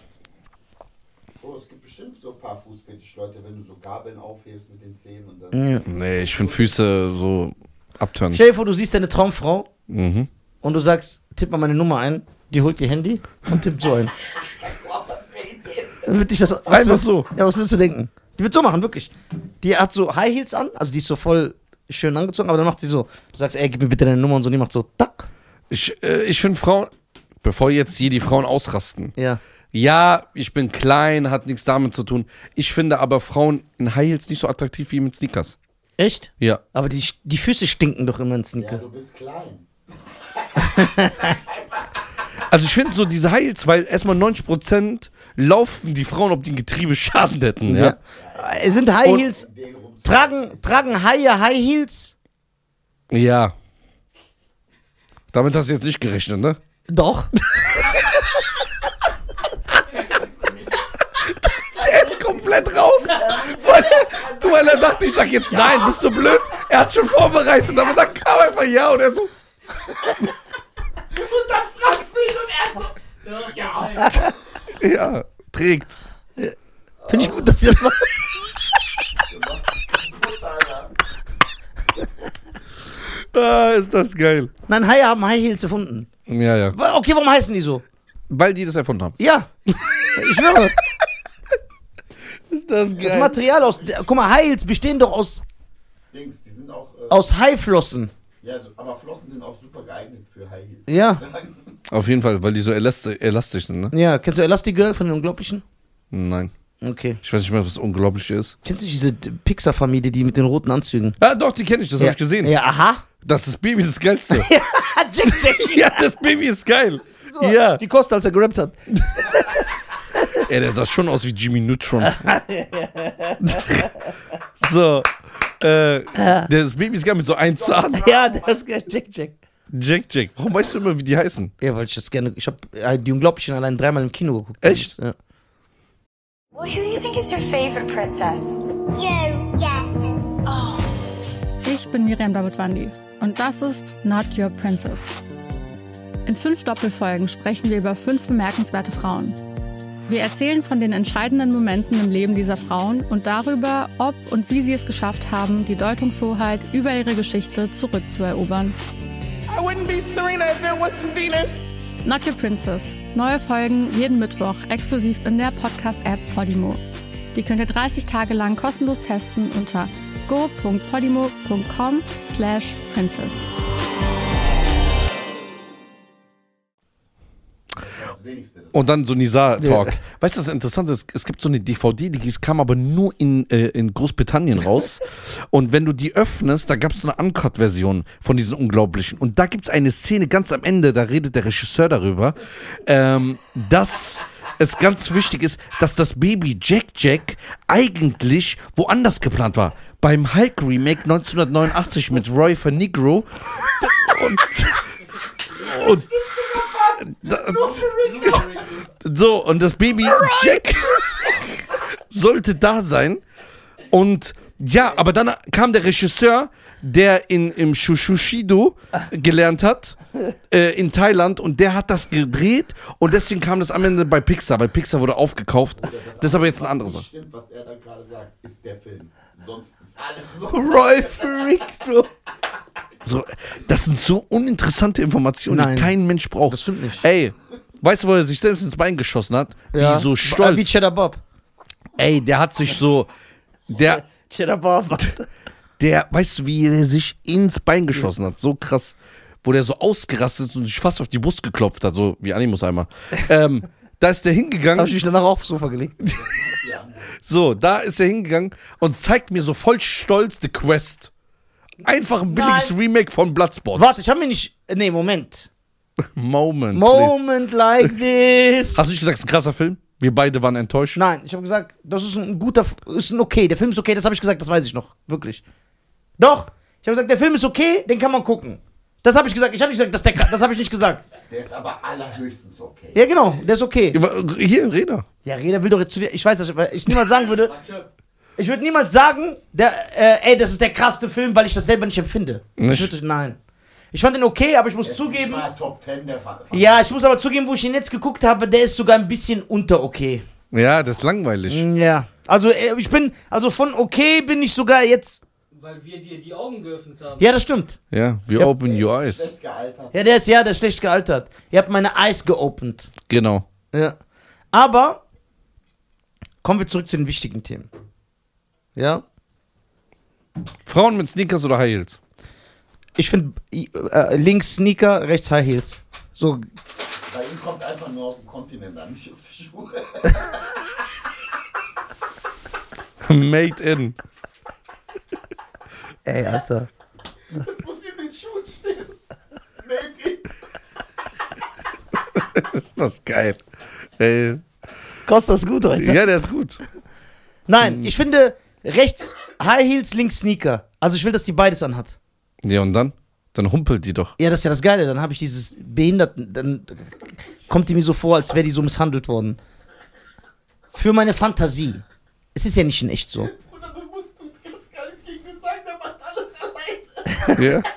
B: Bro, es gibt bestimmt so ein paar Fußfetisch-Leute, wenn du so Gabeln aufhebst mit den Zähnen und dann...
C: Nee, ich finde Füße so abtören.
A: Stell dir vor, du siehst deine Traumfrau
C: Mhm.
A: und du sagst, tipp mal meine Nummer ein. Die holt ihr Handy und tippt so ein.
B: Boah, was für Ideen.
A: Dann wird dich das, was
C: Einfach
A: wird-
C: so.
A: Ja, was willst du denken? Die wird so machen, wirklich. Die hat so High Heels an, also die ist so voll schön angezogen, aber dann macht sie so, du sagst, ey, gib mir bitte deine Nummer und so, die macht so, tack.
C: Ich, äh, ich finde Frauen, bevor jetzt hier die Frauen ausrasten.
A: Ja.
C: Ja, ich bin klein, hat nichts damit zu tun. Ich finde aber Frauen in High Heels nicht so attraktiv wie mit Sneakers.
A: Echt?
C: Ja.
A: Aber die, die Füße stinken doch immer in
B: Ja,
A: Sneaker.
B: du bist klein.
C: Also ich finde so diese High Heels, weil erstmal neunzig Prozent laufen die Frauen, ob die ein Getriebe Schaden hätten. Ja.
A: Ja. Äh, Sind High
C: Und-
A: Heels,
B: Den rum
A: tragen, tragen Haie High Heels?
C: Ja. Damit hast du jetzt nicht gerechnet, ne?
A: Doch.
C: Er ist komplett raus. Weil er, du, weil er dachte, ich sag jetzt nein, bist du blöd? Er hat schon vorbereitet, aber dann kam einfach ja und er so.
B: fragst du ihn und er so...
D: Ja.
C: Ja, trägt.
A: Finde ich gut, dass sie das machen.
B: Gut, Alter.
C: Ah, ist das geil.
A: Nein, Haie haben High Heels erfunden.
C: Ja, ja.
A: Okay, warum heißen die so?
C: Weil die das erfunden haben.
A: Ja. Ich schwöre.
C: Ist das
A: Das Material aus. Guck mal, High Heels bestehen doch aus,
B: Dings, die sind auch... Äh,
A: aus Haiflossen.
B: ja, so, aber Flossen sind auch super geeignet für High Heels.
A: Ja.
C: Auf jeden Fall, weil die so elastisch, elastisch sind, ne?
A: Ja, kennst du Elastigirl von den Unglaublichen?
C: Nein.
A: Okay.
C: Ich weiß nicht mehr, was unglaublich ist.
A: Kennst du diese d- Pixar-Familie, die mit den roten Anzügen?
C: Ah, doch, die kenne ich, das
A: ja.
C: habe ich gesehen.
A: Ja, aha.
C: Das ist Baby das Geilste.
A: Jack, Jack.
C: Ja, das Baby ist geil.
A: So,
C: Ja.
A: Wie Costa, als er gerappt hat.
C: Ey, der sah schon aus wie Jimmy Neutron. So. Äh, das Baby ist geil mit so einem Zahn.
A: Ja, das ist geil. Jack, Jack.
C: Jack, Jack. Warum weißt du immer, wie die heißen?
A: Ja, weil ich das gerne. Ich habe äh, die Unglaublichen allein dreimal im Kino geguckt.
C: Echt?
A: Ja.
E: Well, who do you think is your favorite princess?
F: You, yeah.
G: Ich bin Miriam Davidwandi und das ist Not Your Princess. In fünf Doppelfolgen sprechen wir über fünf bemerkenswerte Frauen. Wir erzählen von den entscheidenden Momenten im Leben dieser Frauen und darüber, ob und wie sie es geschafft haben, die Deutungshoheit über ihre Geschichte zurückzuerobern.
H: I wouldn't be Serena if there wasn't Venus.
G: Not Your Princess. Neue Folgen jeden Mittwoch exklusiv in der Podcast-App Podimo. Die könnt ihr dreißig Tage lang kostenlos testen unter go punkt podimo punkt com slash princess.
C: Und dann so Nizar-Talk. Ja. Weißt du, das Interessante ist, es gibt so eine D V D, die kam aber nur in, äh, in Großbritannien raus. Und wenn du die öffnest, da gab es so eine Uncut-Version von diesen Unglaublichen. Und da gibt es eine Szene ganz am Ende, da redet der Regisseur darüber, ähm, dass es ganz wichtig ist, dass das Baby Jack Jack eigentlich woanders geplant war. Beim Hulk-Remake neunzehnhundertneunundachtzig mit Roy Ferrigno. Und... und Das, so, und das Baby Jack sollte da sein. Und ja, aber dann kam der Regisseur, der in, im Shushido gelernt hat, äh, in Thailand, und der hat das gedreht und deswegen kam das am Ende bei Pixar. Bei Pixar wurde aufgekauft. Das, das ist aber jetzt eine andere Sache.
B: Stimmt, was er da gerade sagt, ist der Film. Sonst ist alles so.
A: Roy Ferrigno.
C: So, das sind so uninteressante Informationen,
A: Nein,
C: die kein Mensch braucht.
A: Das stimmt nicht.
C: Ey, weißt du, wo er sich selbst ins Bein geschossen hat?
A: Ja.
C: Wie so stolz.
A: Wie Cheddar Bob.
C: Ey, der hat sich so, der,
A: Cheddar Bob.
C: der, weißt du, wie er sich ins Bein geschossen hat? So krass. Wo der so ausgerastet ist und sich fast auf die Brust geklopft hat, so wie Animus einmal. ähm, da ist der hingegangen.
A: Hab ich mich danach auch aufs Sofa gelegt.
C: So, da ist er hingegangen und zeigt mir so voll stolz The Quest. Einfach ein billiges Nein. Remake von Bloodsport.
A: Warte, ich hab mir nicht... Nee, Moment.
C: Moment,
A: Moment
C: please.
A: like this.
C: Hast du nicht gesagt, es ist ein krasser Film? Wir beide waren enttäuscht.
A: Nein, ich habe gesagt, das ist ein guter... Ist ein okay, der Film ist okay, das habe ich gesagt, das weiß ich noch. Wirklich. Doch, ich habe gesagt, der Film ist okay, den kann man gucken. Das habe ich gesagt. Ich habe nicht gesagt, dass der... Das habe ich nicht gesagt.
B: Der ist aber allerhöchstens okay.
A: Ja, genau, der ist okay.
C: Hier, Reda.
A: Ja, Reda will doch jetzt zu dir... Ich weiß, dass ich, ich niemals sagen würde... Ich würde niemals sagen, der, äh, ey, das ist der krasseste Film, weil ich das selber nicht empfinde.
C: Nicht?
A: Ich würd, nein. Ich fand den okay, aber ich muss
B: der
A: zugeben...
B: Ist nicht Top Ten der Fall.
A: Ja, ich muss aber zugeben, wo ich ihn jetzt geguckt habe, der ist sogar ein bisschen unter okay.
C: Ja, das ist langweilig.
A: Ja. Also, ich bin... Also von okay bin ich sogar jetzt...
D: Weil wir dir die Augen geöffnet haben.
A: Ja, das stimmt.
C: Ja, wir
A: ja.
C: open your eyes.
B: Schlecht gealtert.
A: Ja, der ist ja, der ist schlecht gealtert. Ihr habt meine Eyes geopend.
C: Genau.
A: Ja. Aber kommen wir zurück zu den wichtigen Themen. Ja?
C: Frauen mit Sneakers oder High Heels?
A: Ich finde äh, links Sneaker, rechts High Heels. So.
B: Bei ihm kommt einfach nur auf den Kontinent an, nicht auf die Schuhe.
C: Made in.
A: Ey, Alter.
B: Das muss in den Schuhen stehen. Made in.
C: Ist das geil. Ey.
A: Kostet das gut heute?
C: Ja, der ist gut.
A: Nein, ich finde rechts High Heels, links Sneaker. Also ich will, dass die beides anhat.
C: Ja, und dann? Dann humpelt die doch.
A: Ja, das ist ja das Geile. Dann habe ich dieses Behinderten, dann kommt die mir so vor, als wäre die so misshandelt worden. Für meine Fantasie. Es ist ja nicht in echt so.
B: Bruder, du musst, du kannst gar nichts gegen den sagen, der macht alles alleine.
C: Ja.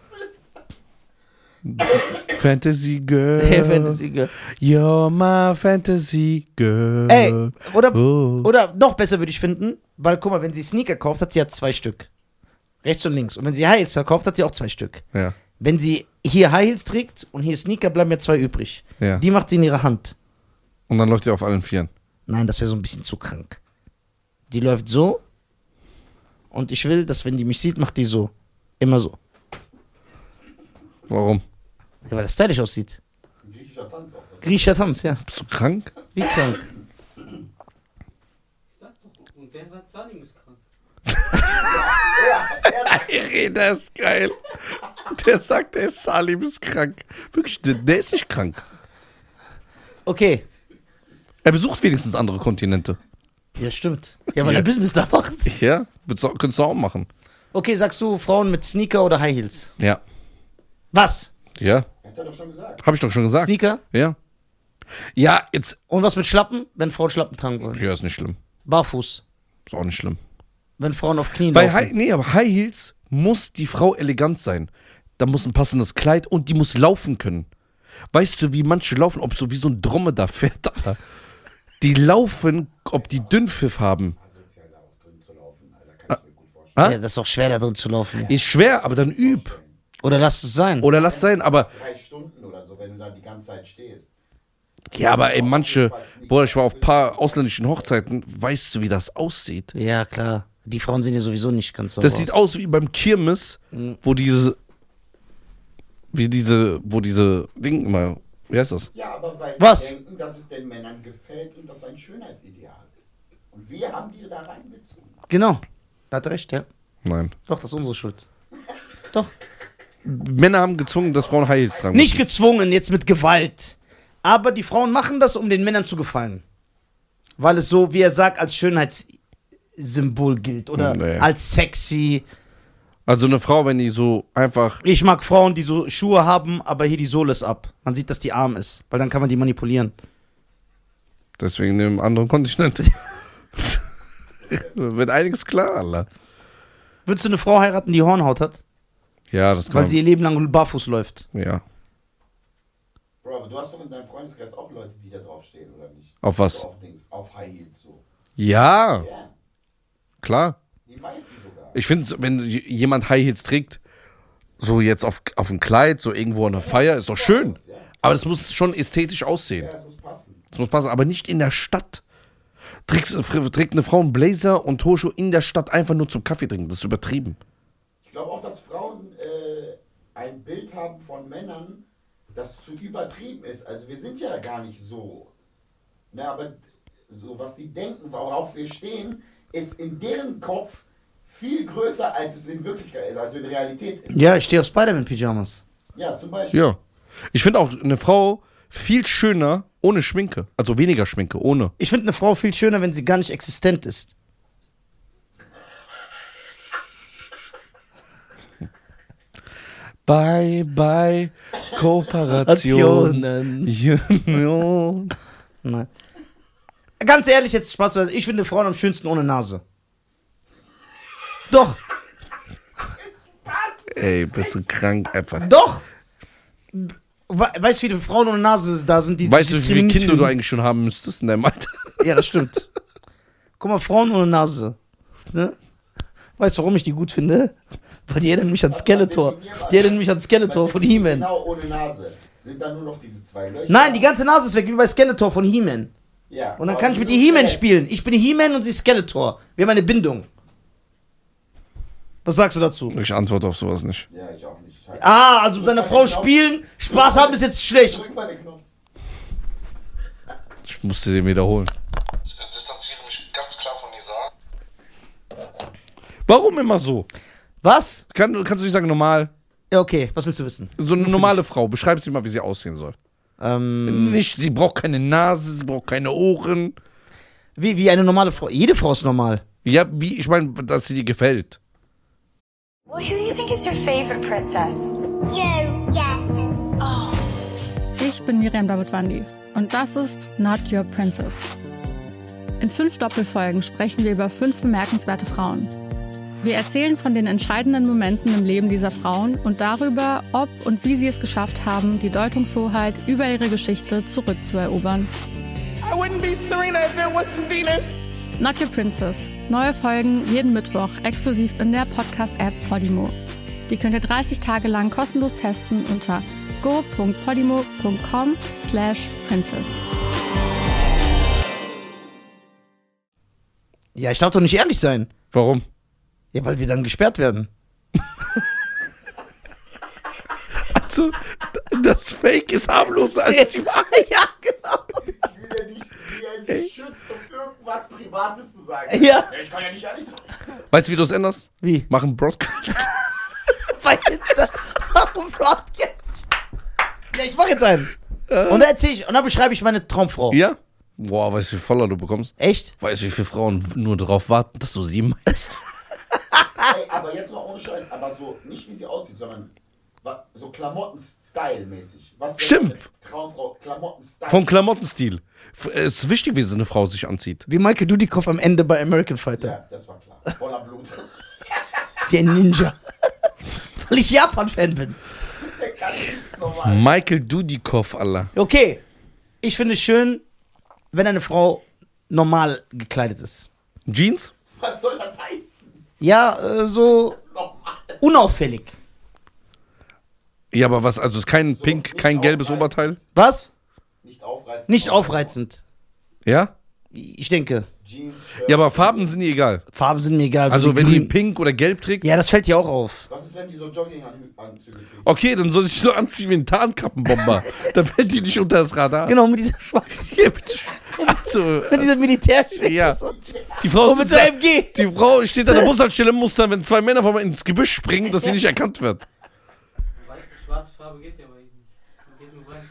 C: Fantasy Girl.
A: Hey, Fantasy Girl.
C: You're my Fantasy Girl.
A: Ey, oder,
C: oh.
A: oder noch besser würde ich finden, weil guck mal, wenn sie Sneaker kauft, hat sie ja zwei Stück. Rechts und links. Und wenn sie High Heels verkauft, hat sie auch zwei Stück.
C: Ja.
A: Wenn sie hier High Heels trägt und hier Sneaker, bleiben ja zwei übrig.
C: Ja.
A: Die macht sie in ihrer Hand.
C: Und dann läuft sie auf allen Vieren.
A: Nein, das wäre so ein bisschen zu krank. Die läuft so und ich will, dass wenn die mich sieht, macht die so. Immer so.
C: Warum?
A: Ja, weil das stylisch aussieht.
B: Griechischer Tanz auch.
A: Griechischer Tanz, ja.
C: Bist du krank?
A: Wie krank.
D: Sag doch, und wer sagt, Salim ist krank?
C: Der ist geil. Der sagt, der Salim ist krank. Wirklich, der, der ist nicht krank.
A: Okay.
C: Er besucht wenigstens andere Kontinente.
A: Ja, stimmt. Ja, weil
C: Ja.
A: er Business da macht.
C: Ja, würdest du- könntest du auch machen.
A: Okay, sagst du Frauen mit Sneaker oder High Heels?
C: Ja.
A: Was?
C: Ja,
B: Hat er doch schon gesagt.
C: hab ich doch schon gesagt.
A: Sneaker?
C: Ja. Ja, jetzt.
A: Und was mit Schlappen, wenn Frauen Schlappen tragen wollen?
C: Ja, ist nicht schlimm.
A: Barfuß.
C: Ist auch nicht schlimm.
A: Wenn Frauen auf Knien
C: Bei
A: laufen.
C: High, nee, aber High Heels muss die Frau elegant sein. Da muss ein passendes Kleid und die muss laufen können. Weißt du, wie manche laufen, ob so wie so ein Dromedar fährt, Alter. Die laufen, ob die Dünnpfiff haben. Ah?
A: Ja, das ist auch schwer, da drin zu laufen.
C: Ist schwer, aber dann üb.
A: Oder lass es sein.
C: Oder lass sein, aber.
B: Drei Stunden oder so, wenn du da die ganze Zeit stehst.
C: Ja, aber ey, manche. Boah, ich war auf ein paar ausländischen Hochzeiten. Weißt du, wie das aussieht?
A: Ja, klar. Die Frauen sind ja sowieso nicht ganz so.
C: Das sieht aus wie beim Kirmes, wo diese. Wie diese. Wo diese Ding immer. Wie heißt das?
B: Ja, aber weil
A: Was?
B: wir denken, dass es den Männern gefällt und das ein Schönheitsideal ist. Und wir haben die da reingezogen.
A: Genau. Da hat er recht, ja.
C: Nein.
A: Doch, das ist unsere Schuld. Doch.
C: Männer haben gezwungen, dass Frauen High Heels tragen.
A: Nicht gezwungen, jetzt mit Gewalt. Aber die Frauen machen das, um den Männern zu gefallen. Weil es so, wie er sagt, als Schönheitssymbol gilt. Oder
C: Nee.
A: als sexy.
C: Also eine Frau, wenn die so einfach.
A: Ich mag Frauen, die so Schuhe haben, aber hier die Sohle ist ab. Man sieht, dass die arm ist. Weil dann kann man die manipulieren.
C: Deswegen in einem anderen Kontinent. Wird einiges klar, Alter.
A: Würdest du eine Frau heiraten, die Hornhaut hat?
C: Ja, das kann
A: Weil
C: man.
A: sie ihr Leben lang barfuß läuft.
C: Ja.
B: Bro, aber du hast doch in deinem Freundeskreis auch Leute, die da draufstehen, oder nicht?
C: Auf was?
B: So auf Dings, auf High Heels so.
C: Ja,
B: Ja,
C: klar.
B: die meisten sogar.
C: Ich finde, wenn j- jemand High Heels trägt, so jetzt auf, auf ein Kleid, so irgendwo an der Feier, ist doch schön. Aber das muss schon ästhetisch aussehen.
B: Ja, es muss passen.
C: Das muss passen, aber nicht in der Stadt. Trägst, trägt eine Frau einen Blazer und Hochschuhe in der Stadt einfach nur zum Kaffee trinken. Das ist übertrieben.
B: Ich glaube auch, dass Frauen äh, ein Bild haben von Männern, das zu übertrieben ist. Also wir sind ja gar nicht so. Ne, aber so was die denken, worauf wir stehen, ist in deren Kopf viel größer, als es in Wirklichkeit ist, also in Realität ist.
A: Ja, ich stehe auf Spider-Man-Pyjamas.
B: Ja, zum Beispiel.
C: Ja. Ich finde auch eine Frau viel schöner ohne Schminke. Also weniger Schminke, ohne.
A: Ich finde eine Frau viel schöner, wenn sie gar nicht existent ist.
C: Bye, bye, Kooperation. Union.
A: Nein. Ganz ehrlich, jetzt Spaß beiseite. Ich finde Frauen am schönsten ohne Nase. Doch,
C: Ey, bist du krank einfach.
A: doch. We- Weißt du, wie viele Frauen ohne Nase da sind, die
C: Weißt
A: sich
C: du, wie viele
A: diskriminiert
C: Kinder du
A: fühlen?
C: eigentlich schon haben müsstest in deinem Alter?
A: Ja, das stimmt. Guck mal, Frauen ohne Nase. Ne? Weißt du, warum ich die gut finde? Weil die erinnern mich an Skeletor. Die erinnern mich an Skeletor von He-Man.
B: Genau, ohne Nase. Sind da nur noch diese zwei Löcher?
A: Nein, die ganze Nase ist weg, wie bei Skeletor von He-Man.
B: Ja.
A: Und dann
B: aber
A: kann ich mit
B: wieso
A: die He-Man
B: Skelett?
A: spielen. Ich bin He-Man und sie Skeletor. Wir haben eine Bindung. Was sagst du dazu?
C: Ich antworte auf sowas nicht.
B: Ja, ich auch nicht. Scheiße.
A: Ah, also mit seiner Frau spielen, Spaß haben ist jetzt schlecht.
B: Drück mal den Knopf.
C: Ich musste den wiederholen.
F: Ich distanziere mich ganz klar von dieser.
C: Warum immer so?
A: Was?
C: Kann, kannst du nicht sagen normal?
A: Ja, okay, was willst du wissen?
C: So eine normale Frau, beschreib sie mal, wie sie aussehen soll.
A: Ähm,
C: Nicht, sie braucht keine Nase, sie braucht keine Ohren.
A: wie, wie eine normale Frau. Jede Frau ist normal.
C: Ja, wie, ich meine, dass sie dir gefällt.
E: Well, who do you think is your favorite princess?
I: You, yeah.
G: Ich bin Miriam Davidwandi und das ist Not Your Princess. In fünf Doppelfolgen sprechen wir über fünf bemerkenswerte Frauen. Wir erzählen von den entscheidenden Momenten im Leben dieser Frauen und darüber, ob und wie sie es geschafft haben, die Deutungshoheit über ihre Geschichte zurückzuerobern.
H: I wouldn't be Serena if it wasn't Venus.
G: Not Your Princess. Neue Folgen jeden Mittwoch exklusiv in der Podcast-App Podimo. Die könnt ihr dreißig Tage lang kostenlos testen unter go punkt podimo punkt com slash princess.
A: Ja, ich darf doch nicht ehrlich sein.
C: Warum?
A: Ja, weil wir dann gesperrt werden.
C: Also, das Fake ist harmloser als die Wahrheit.
A: Ja, genau.
B: Wie er, nicht, wie er sich schützt, um irgendwas Privates zu sagen.
A: Ja.
B: Ich kann ja nicht ehrlich sein.
C: Weißt du, wie du es änderst?
A: Wie?
C: Mach einen Broadcast.
A: Weil jetzt da, warum Broadcast? Ja, ich mach jetzt einen. Und dann erzähl ich, und dann beschreibe ich meine Traumfrau.
C: Ja? Boah, weißt du, wie viel Follower du bekommst?
A: Echt?
C: Weißt du, wie viele Frauen nur darauf warten, dass du sie meinst?
B: Ey, aber jetzt mal ohne Scheiß, aber so, nicht wie sie aussieht, sondern wa- so Klamotten-Style-mäßig. Was wäre
C: Stimmt.
B: eine Traumfrau? Klamotten-Style.
C: Vom Klamottenstil. F- Es ist wichtig, wie so eine Frau sich anzieht.
A: Wie Michael Dudikoff am Ende bei American Fighter.
B: Ja, das war klar. Voller Blut.
A: Wie ein Ninja. Weil ich Japan-Fan bin.
B: Der kann nichts normal.
C: Michael Dudikoff, Alter.
A: Okay, ich finde es schön, wenn eine Frau normal gekleidet ist.
C: Jeans?
B: Was soll das heißen?
A: Ja, äh, so
B: Normal.
A: unauffällig.
C: Ja, aber was, also ist kein
B: So,
C: pink,
B: nicht
C: kein gelbes
B: aufreizend.
C: Oberteil?
A: Was?
B: Nicht aufreizend.
A: Nicht aufreizend.
C: Ja?
A: Ich denke,
B: Jeans, Shirt.
C: Ja, aber Farben sind ihr egal.
A: Farben sind mir egal. so
C: Also
A: wie
C: wenn die
A: grün.
C: pink oder gelb trägt?
A: Ja, das fällt dir auch auf.
B: Was ist, wenn die so Jogginganzüge kriegen?
C: Okay, dann soll ich so anziehen wie ein Tarnkappenbomber. Dann fällt die nicht unter das Radar.
A: Genau, mit dieser schwarzen,
C: Also,
A: mit dieser Militärschwert.
C: ja. Die Frau,
A: Und mit so
C: sitzt da-
A: M G.
C: die Frau steht an der Bushaltestelle, muss dann, wenn zwei Männer vor mir ins Gebüsch springen, dass sie nicht erkannt wird.
D: Weiß, schwarze Farbe geht ja bei ihm nicht. Geht nur weiß.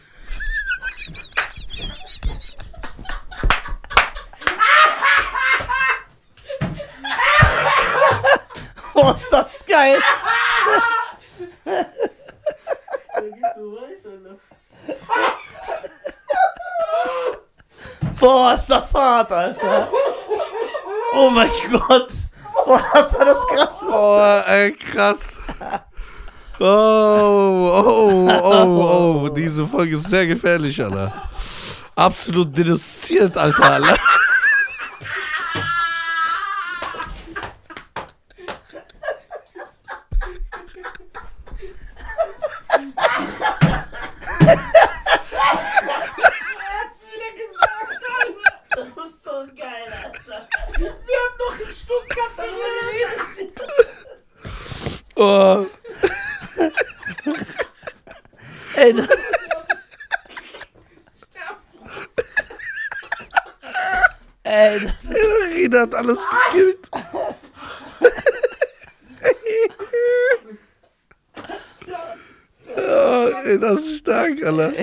A: Boah, ist das geil.
D: Der geht nur weiß, Alter.
A: Boah, ist das hart, Alter. Oh mein Gott. Boah, ist das krass.
C: Oh, ey, krass. Oh, oh, oh, oh. Diese Folge ist sehr gefährlich, Alter. Absolut denunziert, Alter, Alter.
A: Das ist so geil, Alter.
B: Wir haben noch in Stuttgart darüber geredet.
C: Oh.
A: Ey, das Ey, das
C: Rina hat alles gekillt. Oh, ey, das ist stark, Alter.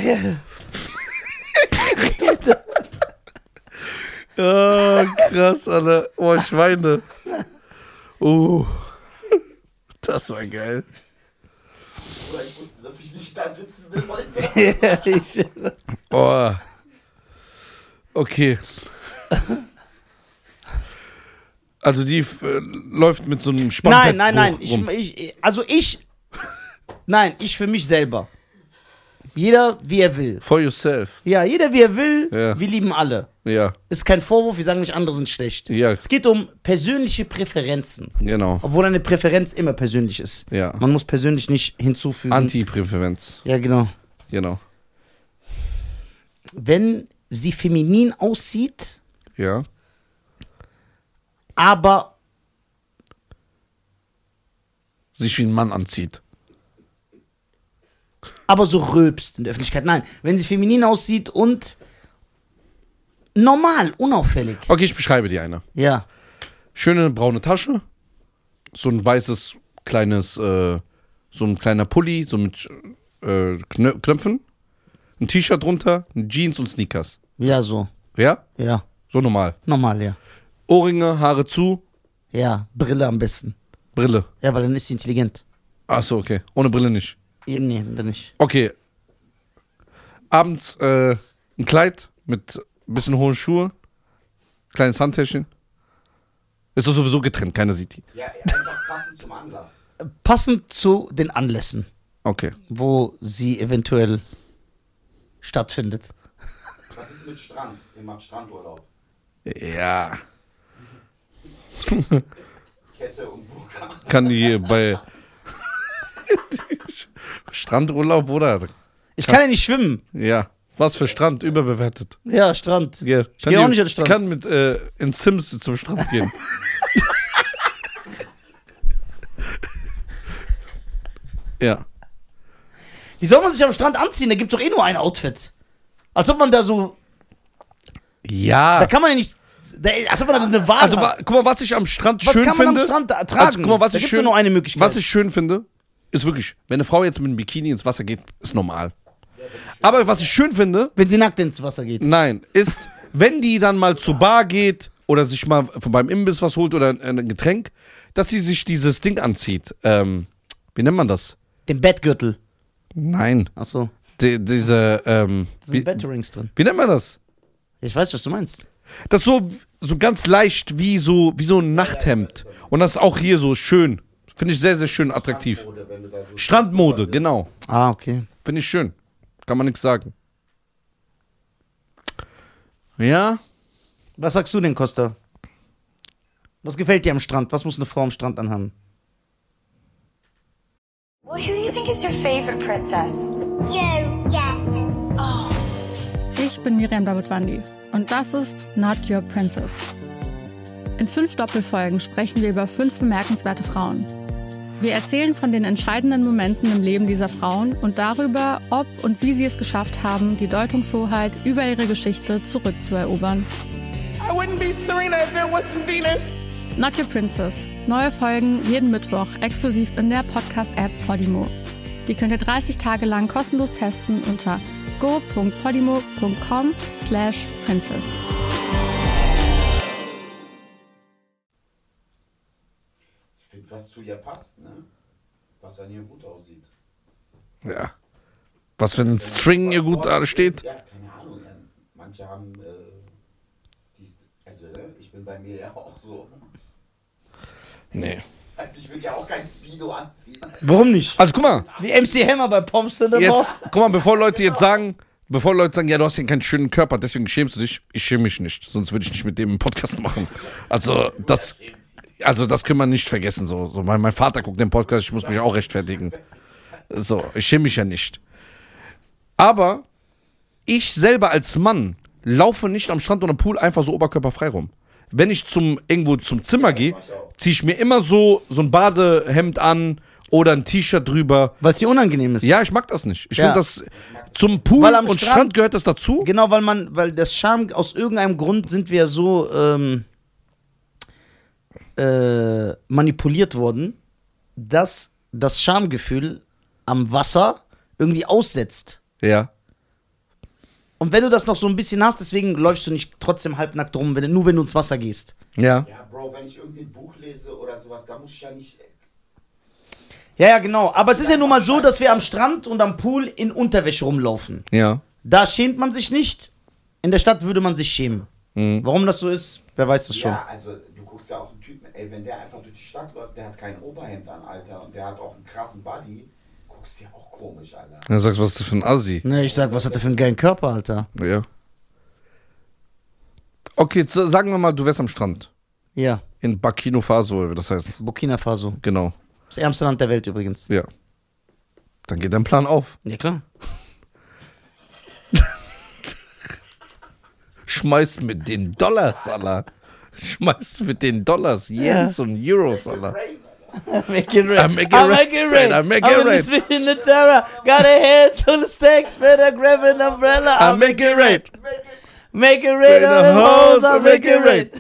C: Oh, krass, Alter. Oh, Schweine. Oh. Das war geil.
B: Oder ich wusste, dass ich nicht da sitzen will heute.
A: Ja, ich,
C: Oh. Okay. Also die äh, läuft mit so einem Spannbettbuch
A: nein, nein, nein. Ich,
C: rum.
A: ich, also ich. Nein, ich für mich selber. Jeder, wie er will.
C: For yourself.
A: Ja, jeder, wie er will.
C: Ja.
A: Wir lieben alle.
C: Ja,
A: Ist kein Vorwurf, wir sagen nicht, andere sind schlecht.
C: ja,
A: Es geht um persönliche Präferenzen.
C: genau.
A: Obwohl eine Präferenz immer persönlich ist.
C: Ja.
A: Man muss persönlich nicht hinzufügen.
C: Antipräferenz.
A: Ja, genau.
C: Genau.
A: Wenn sie feminin aussieht,
C: Ja.
A: aber
C: Sich wie ein Mann anzieht.
A: aber so rülpst in der Öffentlichkeit. Nein, wenn sie feminin aussieht und normal, unauffällig.
C: Okay, ich beschreibe dir eine.
A: Ja.
C: Schöne braune Tasche. So ein weißes kleines, äh, so ein kleiner Pulli, so mit äh, Knö- Knöpfen. Ein T-Shirt drunter, Jeans und Sneakers.
A: Ja, so.
C: Ja?
A: Ja.
C: So normal.
A: Normal, ja.
C: Ohrringe, Haare zu,
A: Ja, Brille am besten.
C: Brille.
A: Ja, weil dann ist sie intelligent.
C: Achso, okay. Ohne Brille nicht.
A: Ja, nee, dann nicht.
C: Okay. Abends äh, ein Kleid mit ein bisschen hohen Schuhe, kleines Handtäschchen. Ist doch sowieso getrennt, keiner sieht die.
B: Ja, einfach passend zum Anlass.
A: Passend zu den Anlässen,
C: Okay.
A: wo sie eventuell stattfindet.
B: Was ist mit Strand? Ihr macht Strandurlaub.
C: Ja.
B: Kette und Burka.
C: Kann die bei Strandurlaub, oder?
A: Ich kann ja nicht schwimmen.
C: Ja. Was für Strand? Überbewertet.
A: Ja, Strand.
C: Ja.
A: Ich geh auch nicht an den Strand.
C: Kann mit äh, in Sims zum Strand gehen. Ja.
A: Wie soll man sich am Strand anziehen? Da gibt's doch eh nur ein Outfit. Als ob man da so.
C: Ja.
A: Da kann man ja nicht. Da, als ob man da eine Wahl
C: Also,
A: hat.
C: wa- guck mal, was ich am Strand
A: Was
C: schön
A: kann man
C: finde.
A: am Strand da tragen?
C: Also, guck mal, was
A: da
C: ich
A: gibt's
C: schön,
A: nur eine Möglichkeit.
C: was ich schön finde, ist wirklich, wenn eine Frau jetzt mit einem Bikini ins Wasser geht, ist normal. Aber was ich schön finde,
A: Wenn sie nackt ins Wasser geht.
C: nein, ist, wenn die dann mal zur Bar geht oder sich mal von beim Imbiss was holt oder ein, ein Getränk, dass sie sich dieses Ding anzieht. Ähm, wie nennt man das?
A: Den Bettgürtel.
C: Nein.
A: Achso.
C: Die, diese, ähm,
A: Da sind
C: wie,
A: Batterings drin.
C: wie nennt man das?
A: Ich weiß, was du meinst.
C: Das so so ganz leicht wie so, wie so ein Nachthemd. Und das ist auch hier so schön. Finde ich sehr, sehr schön attraktiv.
B: Strandmode, wenn du da so
C: Strandmode, genau.
A: Ah, okay.
C: Finde ich schön. Kann man nichts sagen. Ja?
A: Was sagst du denn, Costa? Was gefällt dir am Strand? Was muss eine Frau am Strand anhaben?
E: Well, who do you think is your favorite princess?
I: You, yeah.
G: Ich bin Miriam Davidwandi und das ist Not Your Princess. In fünf Doppelfolgen sprechen wir über fünf bemerkenswerte Frauen. Wir erzählen von den entscheidenden Momenten im Leben dieser Frauen und darüber, ob und wie sie es geschafft haben, die Deutungshoheit über ihre Geschichte zurückzuerobern.
H: I wouldn't be Serena if there wasn't Venus.
G: Not Your Princess. Neue Folgen jeden Mittwoch exklusiv in der Podcast-App Podimo. Die könnt ihr dreißig Tage lang kostenlos testen unter go punkt podimo punkt com slash princess.
B: Ich finde, was zu ihr passt, ne? Was an ihr gut aussieht.
C: Ja. Was für ein String ihr gut da steht.
B: Ja, keine Ahnung. Ja. Manche haben, äh, die ist, also, ne? Ich bin bei mir ja auch so.
C: Nee.
B: Also, ich würde ja auch kein Speedo anziehen.
A: Warum nicht?
C: Also guck mal,
A: Wie M C Hammer bei Pomps in der
C: jetzt, guck mal, bevor Leute jetzt sagen, bevor Leute sagen, ja, du hast hier keinen schönen Körper, deswegen schämst du dich, ich schäme mich nicht, sonst würde ich nicht mit dem einen Podcast machen. Also, das, also das können wir nicht vergessen. So, so mein, mein Vater guckt den Podcast, ich muss mich auch rechtfertigen. So, ich schäme mich ja nicht. Aber ich selber als Mann laufe nicht am Strand oder am Pool einfach so oberkörperfrei rum. Wenn ich zum irgendwo zum Zimmer gehe, ziehe ich mir immer so, so ein Badehemd an oder ein T-Shirt drüber.
A: Weil es dir unangenehm ist.
C: Ja, ich mag das nicht. Ich
A: Ja.
C: finde das, zum Pool
A: Weil am
C: und
A: Strand-
C: Strand gehört das dazu.
A: Genau, weil man, weil das Scham, aus irgendeinem Grund sind wir so ähm, äh, manipuliert worden, dass das Schamgefühl am Wasser irgendwie aussetzt.
C: Ja.
A: Und wenn du das noch so ein bisschen hast, deswegen läufst du nicht trotzdem halbnackt rum, wenn, du- nur wenn du ins Wasser gehst.
C: Ja.
B: Ja, Bro, wenn ich irgendwie ein Buch lese oder sowas, da muss ich ja nicht.
A: Ja, ja, genau. Aber es ist ja nun mal so, dass wir am Strand und am Pool in Unterwäsche rumlaufen.
C: Ja.
A: Da schämt man sich nicht. In der Stadt würde man sich schämen.
C: Mhm.
A: Warum das so ist, wer weiß das schon.
B: Ja, also du guckst ja auch einen Typen, ey, wenn der einfach durch die Stadt läuft, der hat kein Oberhemd an, Alter, und der hat auch einen krassen Body, guckst du ja auch komisch, Alter.
C: Dann sagst du, was ist das für ein Assi?
A: Ne, ich sag, was hat der für einen geilen Körper, Alter?
C: Ja. Okay, so, sagen wir mal, du wärst am Strand.
A: Ja,
C: In Burkina Faso, wie das heißt.
A: Burkina Faso.
C: Genau.
A: Das ärmste Land der Welt übrigens.
C: Ja. Dann geht dein Plan auf.
A: Ja, klar.
C: Schmeißt mit den Dollars, Allah. Schmeißt mit den Dollars, Yens und Euros, Allah.
A: Make it rain.
C: I make it
A: I
C: rain.
A: make it rain.
C: I make
A: I'm
C: it
A: in
C: rain.
A: this vision of terror. Got a head full of stacks, better grab an umbrella.
C: I make it rain.
A: Make it rain on the hoes, I'll make it rain.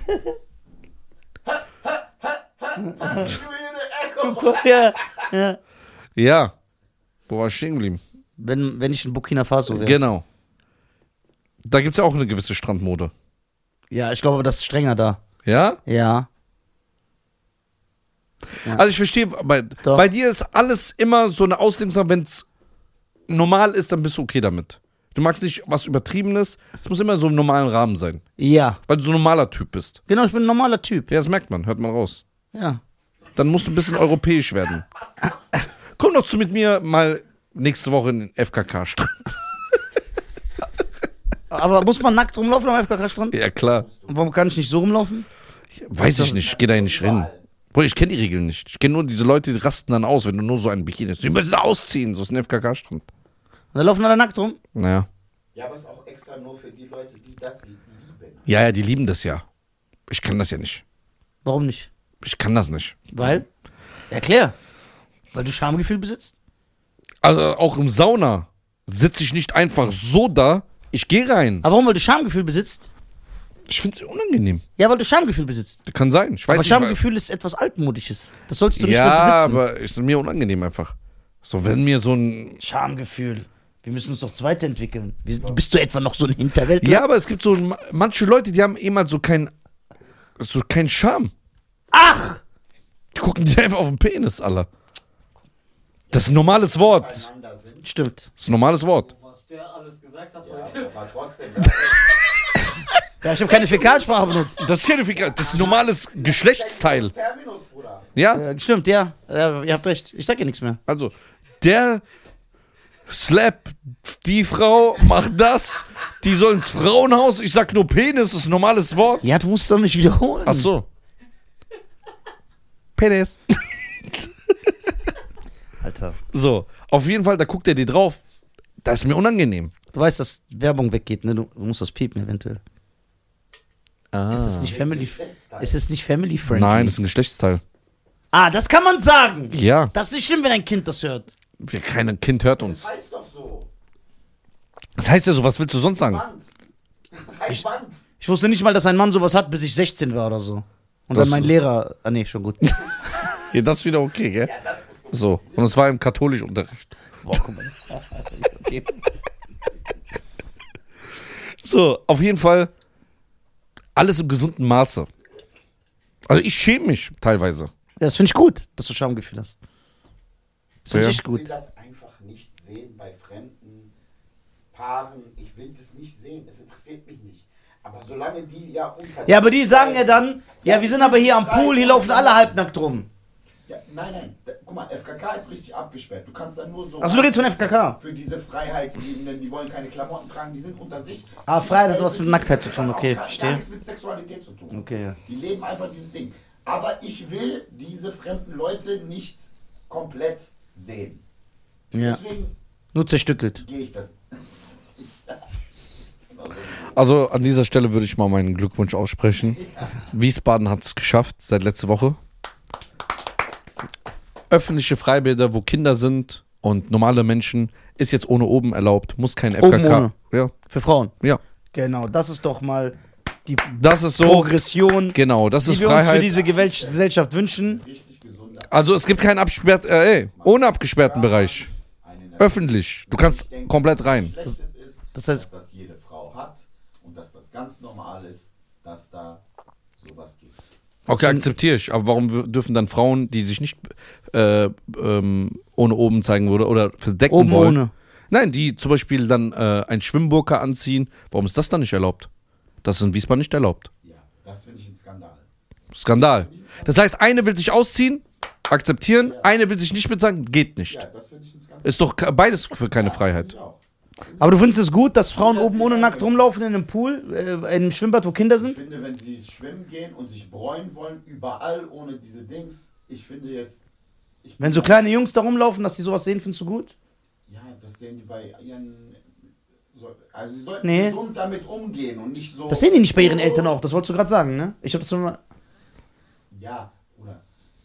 A: ja, ja.
C: Ja. Wo war ich stehen geblieben?
A: Wenn, wenn ich in Burkina Faso wäre.
C: Genau. Da gibt es ja auch eine gewisse Strandmode.
A: Ja, ich glaube, das ist strenger da.
C: Ja?
A: Ja. Ja.
C: Also ich verstehe, bei,
A: Doch.
C: bei dir ist alles immer so eine Auslegungssache, wenn es normal ist, dann bist du okay damit. Du magst nicht was Übertriebenes, es muss immer so im normalen Rahmen sein.
A: Ja.
C: Weil du so ein normaler Typ bist.
A: Genau, ich bin ein normaler Typ.
C: Ja, das merkt man, hört man raus.
A: Ja.
C: Dann musst du ein bisschen europäisch werden. Komm doch zu mit mir mal nächste Woche in den F K K-Strand.
A: Aber muss man nackt rumlaufen am F K K-Strand?
C: Ja, klar.
A: Und warum kann ich nicht so rumlaufen?
C: Weiß ich nicht, ich geh da nicht rein. Boah, ich kenne die Regeln nicht. Ich kenne nur diese Leute, die rasten dann aus, wenn du nur so einen Bikini hast. Die müssen ausziehen, so ist ein F K K-Strand.
A: Und dann laufen alle nackt rum?
C: Naja.
B: Ja, aber es ist auch extra nur für die Leute, die das lieben.
C: Ja, ja, die lieben das ja. Ich kann das ja nicht.
A: Warum nicht?
C: Ich kann das nicht.
A: Weil? Erklär. Weil du Schamgefühl besitzt?
C: Also auch im Sauna sitze ich nicht einfach so da. Ich gehe rein.
A: Aber warum? Weil du Schamgefühl besitzt?
C: Ich finde es unangenehm.
A: Ja, weil du Schamgefühl besitzt.
C: Kann sein. Ich weiß
A: Aber
C: nicht.
A: Schamgefühl ist etwas Altmodisches. Das sollst du nicht
C: ja,
A: mehr besitzen.
C: aber ist mir unangenehm einfach. So, wenn mir so ein.
A: Schamgefühl. Wir müssen uns doch weiterentwickeln. Wir, bist du etwa noch so ein Hinterwäldler?
C: Ja, aber es gibt so ma- manche Leute, die haben eben so kein. So kein Charme.
A: Ach!
C: Die gucken dir einfach auf den Penis, Alter. Das ist ein normales Wort. Das
A: Stimmt.
C: ist ein normales Wort.
D: Was der alles gesagt hat
B: Ja,
D: heute.
B: aber trotzdem.
A: Ja, ich habe keine Fäkalsprache benutzt.
C: Das ist keine Fäkal, das ist ein normales Geschlechtsteil.
B: Terminus, Bruder.
C: Ja?
A: Ja, stimmt, ja. ja. Ihr habt recht. Ich sag ja nichts mehr.
C: Also, der slap die Frau, macht das, die soll ins Frauenhaus, ich sag nur Penis, ist ein normales Wort.
A: Ja, du musst doch nicht wiederholen.
C: Ach so. Penis.
A: Alter.
C: So, auf jeden Fall, da guckt er dir drauf. Das ist mir unangenehm.
A: Du weißt, dass Werbung weggeht, ne? Du, du musst das piepen eventuell.
C: Ah.
A: Ist das nicht Family,
B: Geschlechtsteil.
A: ist das nicht family friendly?
C: Nein, das ist ein Geschlechtsteil.
A: Ah, das kann man sagen.
C: Ja,
A: Das ist nicht schlimm, wenn ein Kind das hört.
C: kein Kind hört uns.
B: Das heißt doch so.
C: Das heißt ja so, was willst du sonst sagen?
B: Wand. Das heißt Wand.
A: Ich wusste nicht mal, dass ein Mann sowas hat, bis ich sechzehn war oder so. Und
C: Das-
A: dann mein Lehrer. Ah, nee, schon gut.
C: Ja, das ist wieder okay, gell? So, und es war im Katholischunterricht.
A: Boah, guck mal. Okay.
C: So, auf jeden Fall alles im gesunden Maße. Also ich schäme mich teilweise.
A: Ja, das finde ich gut, dass du Schamgefühl hast. Das finde
C: Ja.
A: ich echt
B: Ich will
A: gut.
B: das einfach nicht sehen bei fremden Paaren. Ich will das nicht sehen. Es interessiert mich nicht. Aber solange die ja unter
A: Ja, aber die sagen ja dann, ja, wir sind aber hier am Pool, hier laufen alle halbnackt rum.
B: Ja, nein, nein. Da, guck mal, F K K ist richtig abgesperrt. Du kannst dann nur so.
A: Achso, du redest von F K K.
B: Für diese Freiheitsliebenden, die wollen keine Klamotten tragen, die sind unter sich.
A: Ah, Freiheit hat was mit
B: Die-
A: Nacktheit zu tun, okay,
B: auch gar-
A: verstehe.
B: Gar nichts mit Sexualität zu tun.
A: Okay, ja.
B: Die leben einfach dieses Ding. Aber ich will diese fremden Leute nicht komplett sehen.
A: Ja.
B: Deswegen
A: Nur zerstückelt.
B: gehe ich das.
C: Also an dieser Stelle würde ich mal meinen Glückwunsch aussprechen. Wiesbaden hat es geschafft, seit letzter Woche. Öffentliche Freibäder, wo Kinder sind und normale Menschen, ist jetzt ohne oben erlaubt, muss kein F K K.
A: Oben ohne.
C: Ja,
A: Für Frauen.
C: ja.
A: Genau, das ist doch mal die
C: Das ist so,
A: Progression,
C: genau, das
A: die
C: ist
A: wir uns für
C: Freiheit.
A: diese Gewel- Gesellschaft wünschen.
B: Richtig gesunder.
C: Also es gibt keinen abgesperrt, äh, ey, ohne abgesperrten Bereich.
B: Eine
C: Öffentlich. Du kannst
B: Ich denke,
C: komplett
B: was
C: rein.
B: Schlechtes ist,
A: Das heißt-
B: dass das jede Frau hat und dass das ganz normal ist, dass da sowas gibt.
C: Okay, akzeptiere ich. Aber warum w- dürfen dann Frauen, die sich nicht äh, ähm, ohne oben zeigen würde oder verdecken
A: Oben
C: wollen?
A: ohne.
C: Nein, die zum Beispiel dann äh, ein Schwimmburka anziehen. Warum ist das dann nicht erlaubt? Das ist in Wiesbaden nicht erlaubt.
B: Ja, das finde ich ein Skandal.
C: Skandal. Das heißt, eine will sich ausziehen, akzeptieren, eine will sich nicht mitsagen, geht nicht.
B: Ja, das finde ich ein Skandal.
C: Ist doch ke- beides für keine
B: Ja,
C: Freiheit.
B: finde ich auch.
A: Aber du findest es gut, dass Frauen oben ohne nackt rumlaufen in einem Pool, äh, in einem Schwimmbad, wo Kinder
B: Ich
A: sind?
B: finde, wenn sie schwimmen gehen und sich bräunen wollen, überall ohne diese Dings, ich finde jetzt. Ich
A: Wenn so kleine Jungs da rumlaufen, dass sie sowas sehen, findest du gut?
B: Ja, das sehen die bei ihren. So, also sie sollten
A: Nee.
B: gesund damit umgehen und nicht so.
A: Das sehen die nicht bei ihren Eltern auch, das wolltest du gerade sagen, ne? Ich hab das immer.
B: Ja, oder?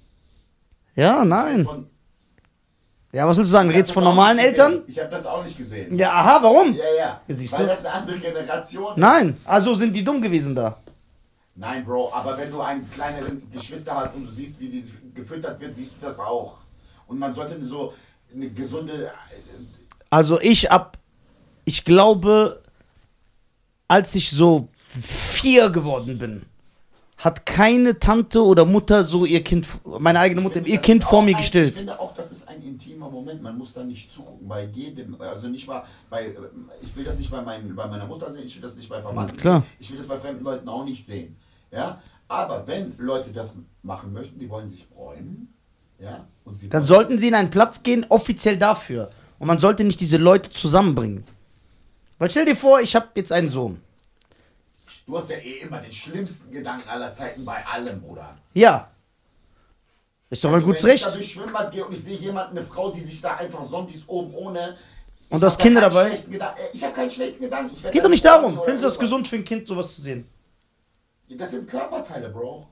A: Ja, nein.
B: Von,
A: Ja, was willst du sagen?
B: Ich
A: Redest
B: hab
A: von
B: das auch
A: normalen
B: nicht
A: Eltern?
B: gesehen. Ich habe das auch nicht gesehen.
A: Ja, aha, warum?
B: Ja, ja.
A: Ja, siehst
B: Weil
A: du?
B: das eine andere Generation ist.
A: Nein, also sind die dumm gewesen da.
B: Nein, Bro, aber wenn du einen kleineren Geschwister hast und du siehst, wie die gefüttert wird, siehst du das auch. Und man sollte so eine gesunde.
A: Also ich ab, ich glaube, als ich so vier geworden bin, hat keine Tante oder Mutter so ihr Kind, meine eigene Mutter,
B: Ich finde,
A: ihr
B: das
A: Kind
B: ist
A: vor
B: auch
A: mir
B: ein,
A: gestellt.
B: Ich finde auch, das ist ein intimer Moment. Man muss da nicht zugucken bei jedem. Also nicht mal bei. Ich will das nicht bei, meinen, bei meiner Mutter sehen, ich will das nicht bei Verwandten
A: Klar.
B: sehen. Ich will das bei fremden Leuten auch nicht sehen. Ja? Aber wenn Leute das machen möchten, die wollen sich bräunen. Ja? Und sie
A: Dann
B: wollen
A: sollten
B: das-
A: sie in einen Platz gehen, offiziell dafür. Und man sollte nicht diese Leute zusammenbringen. Weil stell dir vor, ich habe jetzt einen Sohn.
B: Du hast ja eh immer den schlimmsten Gedanken aller Zeiten bei allem, Bruder.
A: Ja. Ist doch ein
B: Also,
A: gutes
B: wenn ich da
A: Recht.
B: durchs Schwimmbad gehe und ich sehe jemanden, eine Frau, die sich da einfach sonnt, die ist oben ohne.
A: Und
B: ich
A: du hast
B: hab da
A: Kinder
B: keinen
A: dabei?
B: schlechten Gedan- äh, Ich habe keinen schlechten Gedanken. Ich
A: Es
B: werd
A: geht
B: da
A: doch nicht
B: nicht
A: darum.
B: oder
A: Findest du das
B: irgendwas.
A: gesund für ein Kind, sowas zu sehen?
B: Das sind Körperteile, Bro.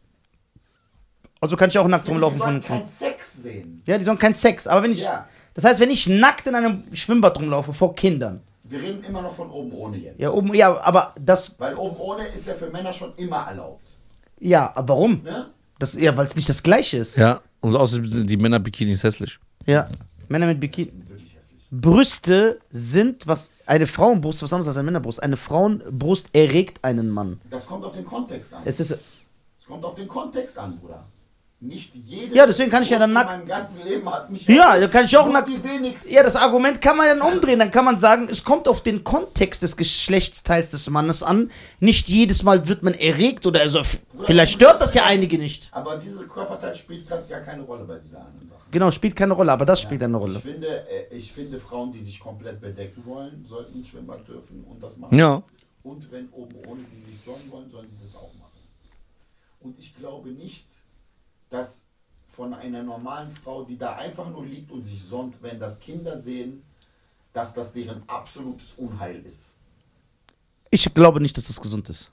A: Also kann ich auch nackt
B: Die
A: rumlaufen
B: sollen
A: von.
B: keinen Sex sehen.
A: Ja, die sollen keinen Sex. Aber wenn ich.
B: Ja.
A: Das heißt, wenn ich nackt in einem Schwimmbad rumlaufe vor Kindern.
B: Wir reden immer noch von oben ohne jetzt.
A: Ja, oben, ja, aber das.
B: Weil oben ohne ist ja für Männer schon immer erlaubt.
A: Ja, aber warum?
B: Ne?
A: Das, ja, weil es nicht das Gleiche ist.
C: Ja, und außerdem sind die Männer-Bikinis hässlich.
A: Ja. Männer mit Bikini.
B: Wirklich hässlich.
A: Brüste sind was. Eine Frauenbrust, was anderes als eine Männerbrust. Eine Frauenbrust erregt einen Mann.
B: Das kommt auf den Kontext an.
A: Es ist.
B: Es kommt auf den Kontext an, Bruder. Nicht jede
A: Ja, deswegen kann ich ja dann
B: Brust
A: nackt-
B: in meinem ganzen Leben hat mich
A: Ja, da kann ich auch
B: nur
A: nackt.
B: die wenigsten.
A: Ja, das Argument kann man dann umdrehen. Dann kann man sagen, es kommt auf den Kontext des Geschlechtsteils des Mannes an. Nicht jedes Mal wird man erregt oder also. f- Vielleicht stört das ja einige nicht.
B: Aber diese Körperteil spielt gerade gar keine Rolle bei dieser anderen Sache.
A: Genau, spielt keine Rolle, aber das spielt eine Rolle.
B: Ich finde, äh, ich finde, Frauen, die sich komplett bedecken wollen, sollten ins Schwimmbad dürfen und das machen.
C: Ja.
B: Und wenn oben ohne die sich sonnen wollen, sollen sie das auch machen. Und ich glaube nicht, dass von einer normalen Frau, die da einfach nur liegt und sich sonnt, wenn das Kinder sehen, dass das deren absolutes Unheil ist.
A: Ich glaube nicht, dass das gesund ist.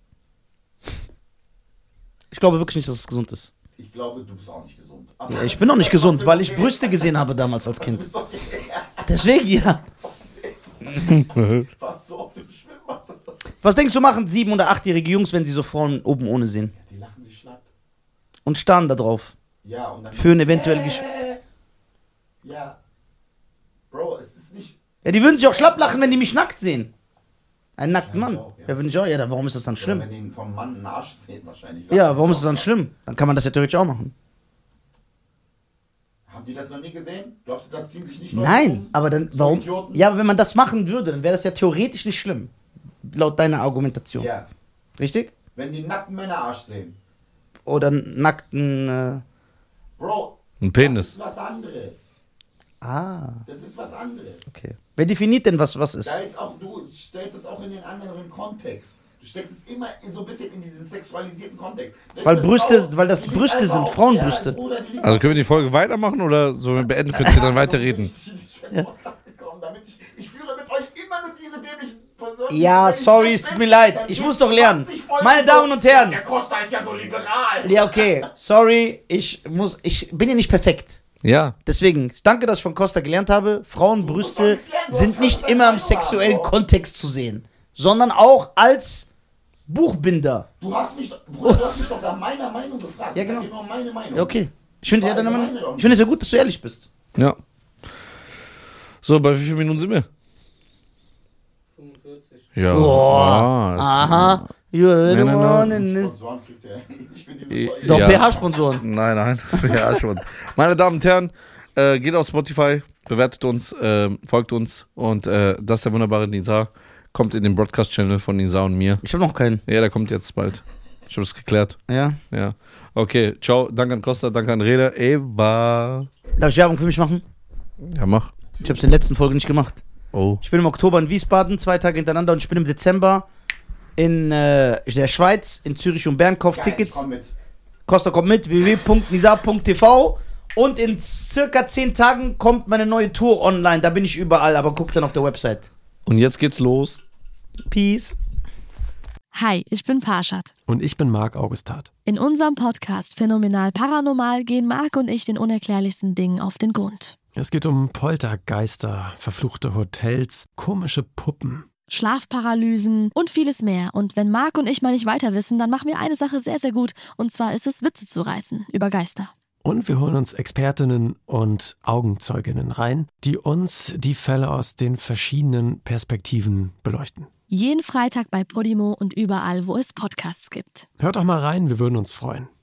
A: Ich glaube wirklich nicht, dass es gesund ist.
B: Ich glaube, du bist auch nicht gesund. Aber
A: Ja, ich bin auch nicht gesund, weil ich Brüste gesehen habe damals als
B: Du
A: Kind.
B: bist okay.
A: Deswegen ja.
B: Fast so auf dem Schwimmbad.
A: Was denkst du, machen sieben- oder achtjährige Jungs, wenn sie so Frauen oben ohne sehen?
B: Die lachen sich schlapp.
A: Und starren da drauf.
B: Ja, und dann.
A: Für ein eventuell Gesch
B: Ja. Bro, es ist nicht.
A: Ja, die würden sich auch schlapp lachen, wenn die mich nackt sehen. Einen nackten Mann.
B: Wahrscheinlich auch,
A: Ja,
B: ja.
A: wenn ich auch. Ja, dann warum ist das dann
B: Oder
A: schlimm?
B: wenn die ihn vom Mann einen Arsch sehen, wahrscheinlich.
A: Ja, warum ist das dann schlimm? Dann kann man das ja theoretisch auch machen.
B: Haben die das noch nie gesehen? Glaubst du, da ziehen sich nicht Leute
A: Nein,
B: um?
A: aber dann,
B: So
A: warum?
B: Idioten?
A: Ja, aber wenn man das machen würde, dann wäre das ja theoretisch nicht schlimm. Laut deiner Argumentation.
B: Ja.
A: Richtig?
B: Wenn die nackten Männer Arsch sehen.
A: Oder einen nackten. Äh,
B: Bro,
C: Ein Penis.
B: das ist was anderes.
A: ah,
B: Das ist was anderes.
A: okay. Wer definiert denn, was was ist?
B: Da ist auch, du stellst es auch in den anderen Kontext. Du steckst es immer so ein bisschen in diesen sexualisierten Kontext. Das
A: Weil
B: ist eine
A: Brüste-
B: Frau,
A: weil das
B: die liegt
A: Brüste
B: einfach
A: sind,
B: auf-
A: Frauenbrüste.
B: Ja, Bruder, die liegt
C: Also
B: auf-
C: können wir die Folge weitermachen oder so, wenn beenden, könnt ihr dann weiterreden?
B: Ich bin nicht in den Podcast gekommen, damit ich, ich führe mit euch immer nur diese dämlichen Personen.
A: Ja,
B: Wenn ich
A: sorry,
B: weg
A: es tut
B: bin,
A: mir leid.
B: dann
A: Ich
B: gibt's
A: muss doch lernen.
B: zwanzig Folgen
A: Meine
B: so,
A: Damen und Herren.
B: Der Costa ist ja so liberal.
A: Ja, okay. Sorry, ich muss. Ich bin ja nicht perfekt.
C: Ja.
A: Deswegen, danke, dass ich von Costa gelernt habe. Frauenbrüste sind nicht immer im sexuellen Kontext zu sehen, sondern auch als Buchbinder.
B: Du hast mich, Bruder, du hast mich doch nach meiner Meinung gefragt.
A: Ja,
B: Ich sag
A: genau.
B: dir nur meine Meinung.
A: Ja, okay. Ich finde ja,
B: war
A: deine
B: meine
A: Meinung-
B: Meinung.
A: ich finde es ja gut, dass du ehrlich bist.
C: Ja. So, bei wie vielen Minuten sind wir?
D: fünfundvierzig.
C: Ja.
A: Boah.
C: Ah, ist-
A: Aha. You're the
C: Nein, nein, nein.
A: one in the-
B: Sponsoren kriegt er. Ich finde diese
C: Ja.
B: Folge-
A: Doch,
C: Ja.
A: B H-Sponsoren.
C: Nein, nein. Ja, schon. Meine Damen und Herren, äh, geht auf Spotify, bewertet uns, äh, folgt uns und äh, das ist der wunderbare Nizar. Kommt in den Broadcast-Channel von Nizar und mir.
A: Ich habe noch keinen.
C: Ja, der kommt jetzt bald. Ich habe es geklärt.
A: Ja.
C: Ja. Okay, ciao. Danke an Costa, danke an Reda. Eva.
A: Darf ich Werbung für mich machen?
C: Ja, mach.
A: Ich habe es in der letzten Folge nicht gemacht.
C: Oh.
A: Ich bin im Oktober in Wiesbaden, zwei Tage hintereinander, und ich bin im Dezember in äh, der Schweiz, in Zürich und Bern. Kauft
B: Geil, ich
A: Tickets.
B: komm mit.
A: Costa kommt mit, w w w punkt nizar punkt t v. Und in circa zehn Tagen kommt meine neue Tour online. Da bin ich überall, aber guckt dann auf der Website.
C: Und jetzt geht's los.
A: Peace.
I: Hi, ich bin Parshad.
J: Und ich bin Marc Augustat.
I: In unserem Podcast Phänomenal Paranormal gehen Marc und ich den unerklärlichsten Dingen auf den Grund.
J: Es geht um Poltergeister, verfluchte Hotels, komische Puppen.
I: Schlafparalysen und vieles mehr. Und wenn Marc und ich mal nicht weiter wissen, dann machen wir eine Sache sehr, sehr gut. Und zwar ist es, Witze zu reißen über Geister.
J: Und wir holen uns Expertinnen und Augenzeuginnen rein, die uns die Fälle aus den verschiedenen Perspektiven beleuchten.
I: Jeden Freitag bei Podimo und überall, wo es Podcasts gibt.
J: Hört doch mal rein, wir würden uns freuen.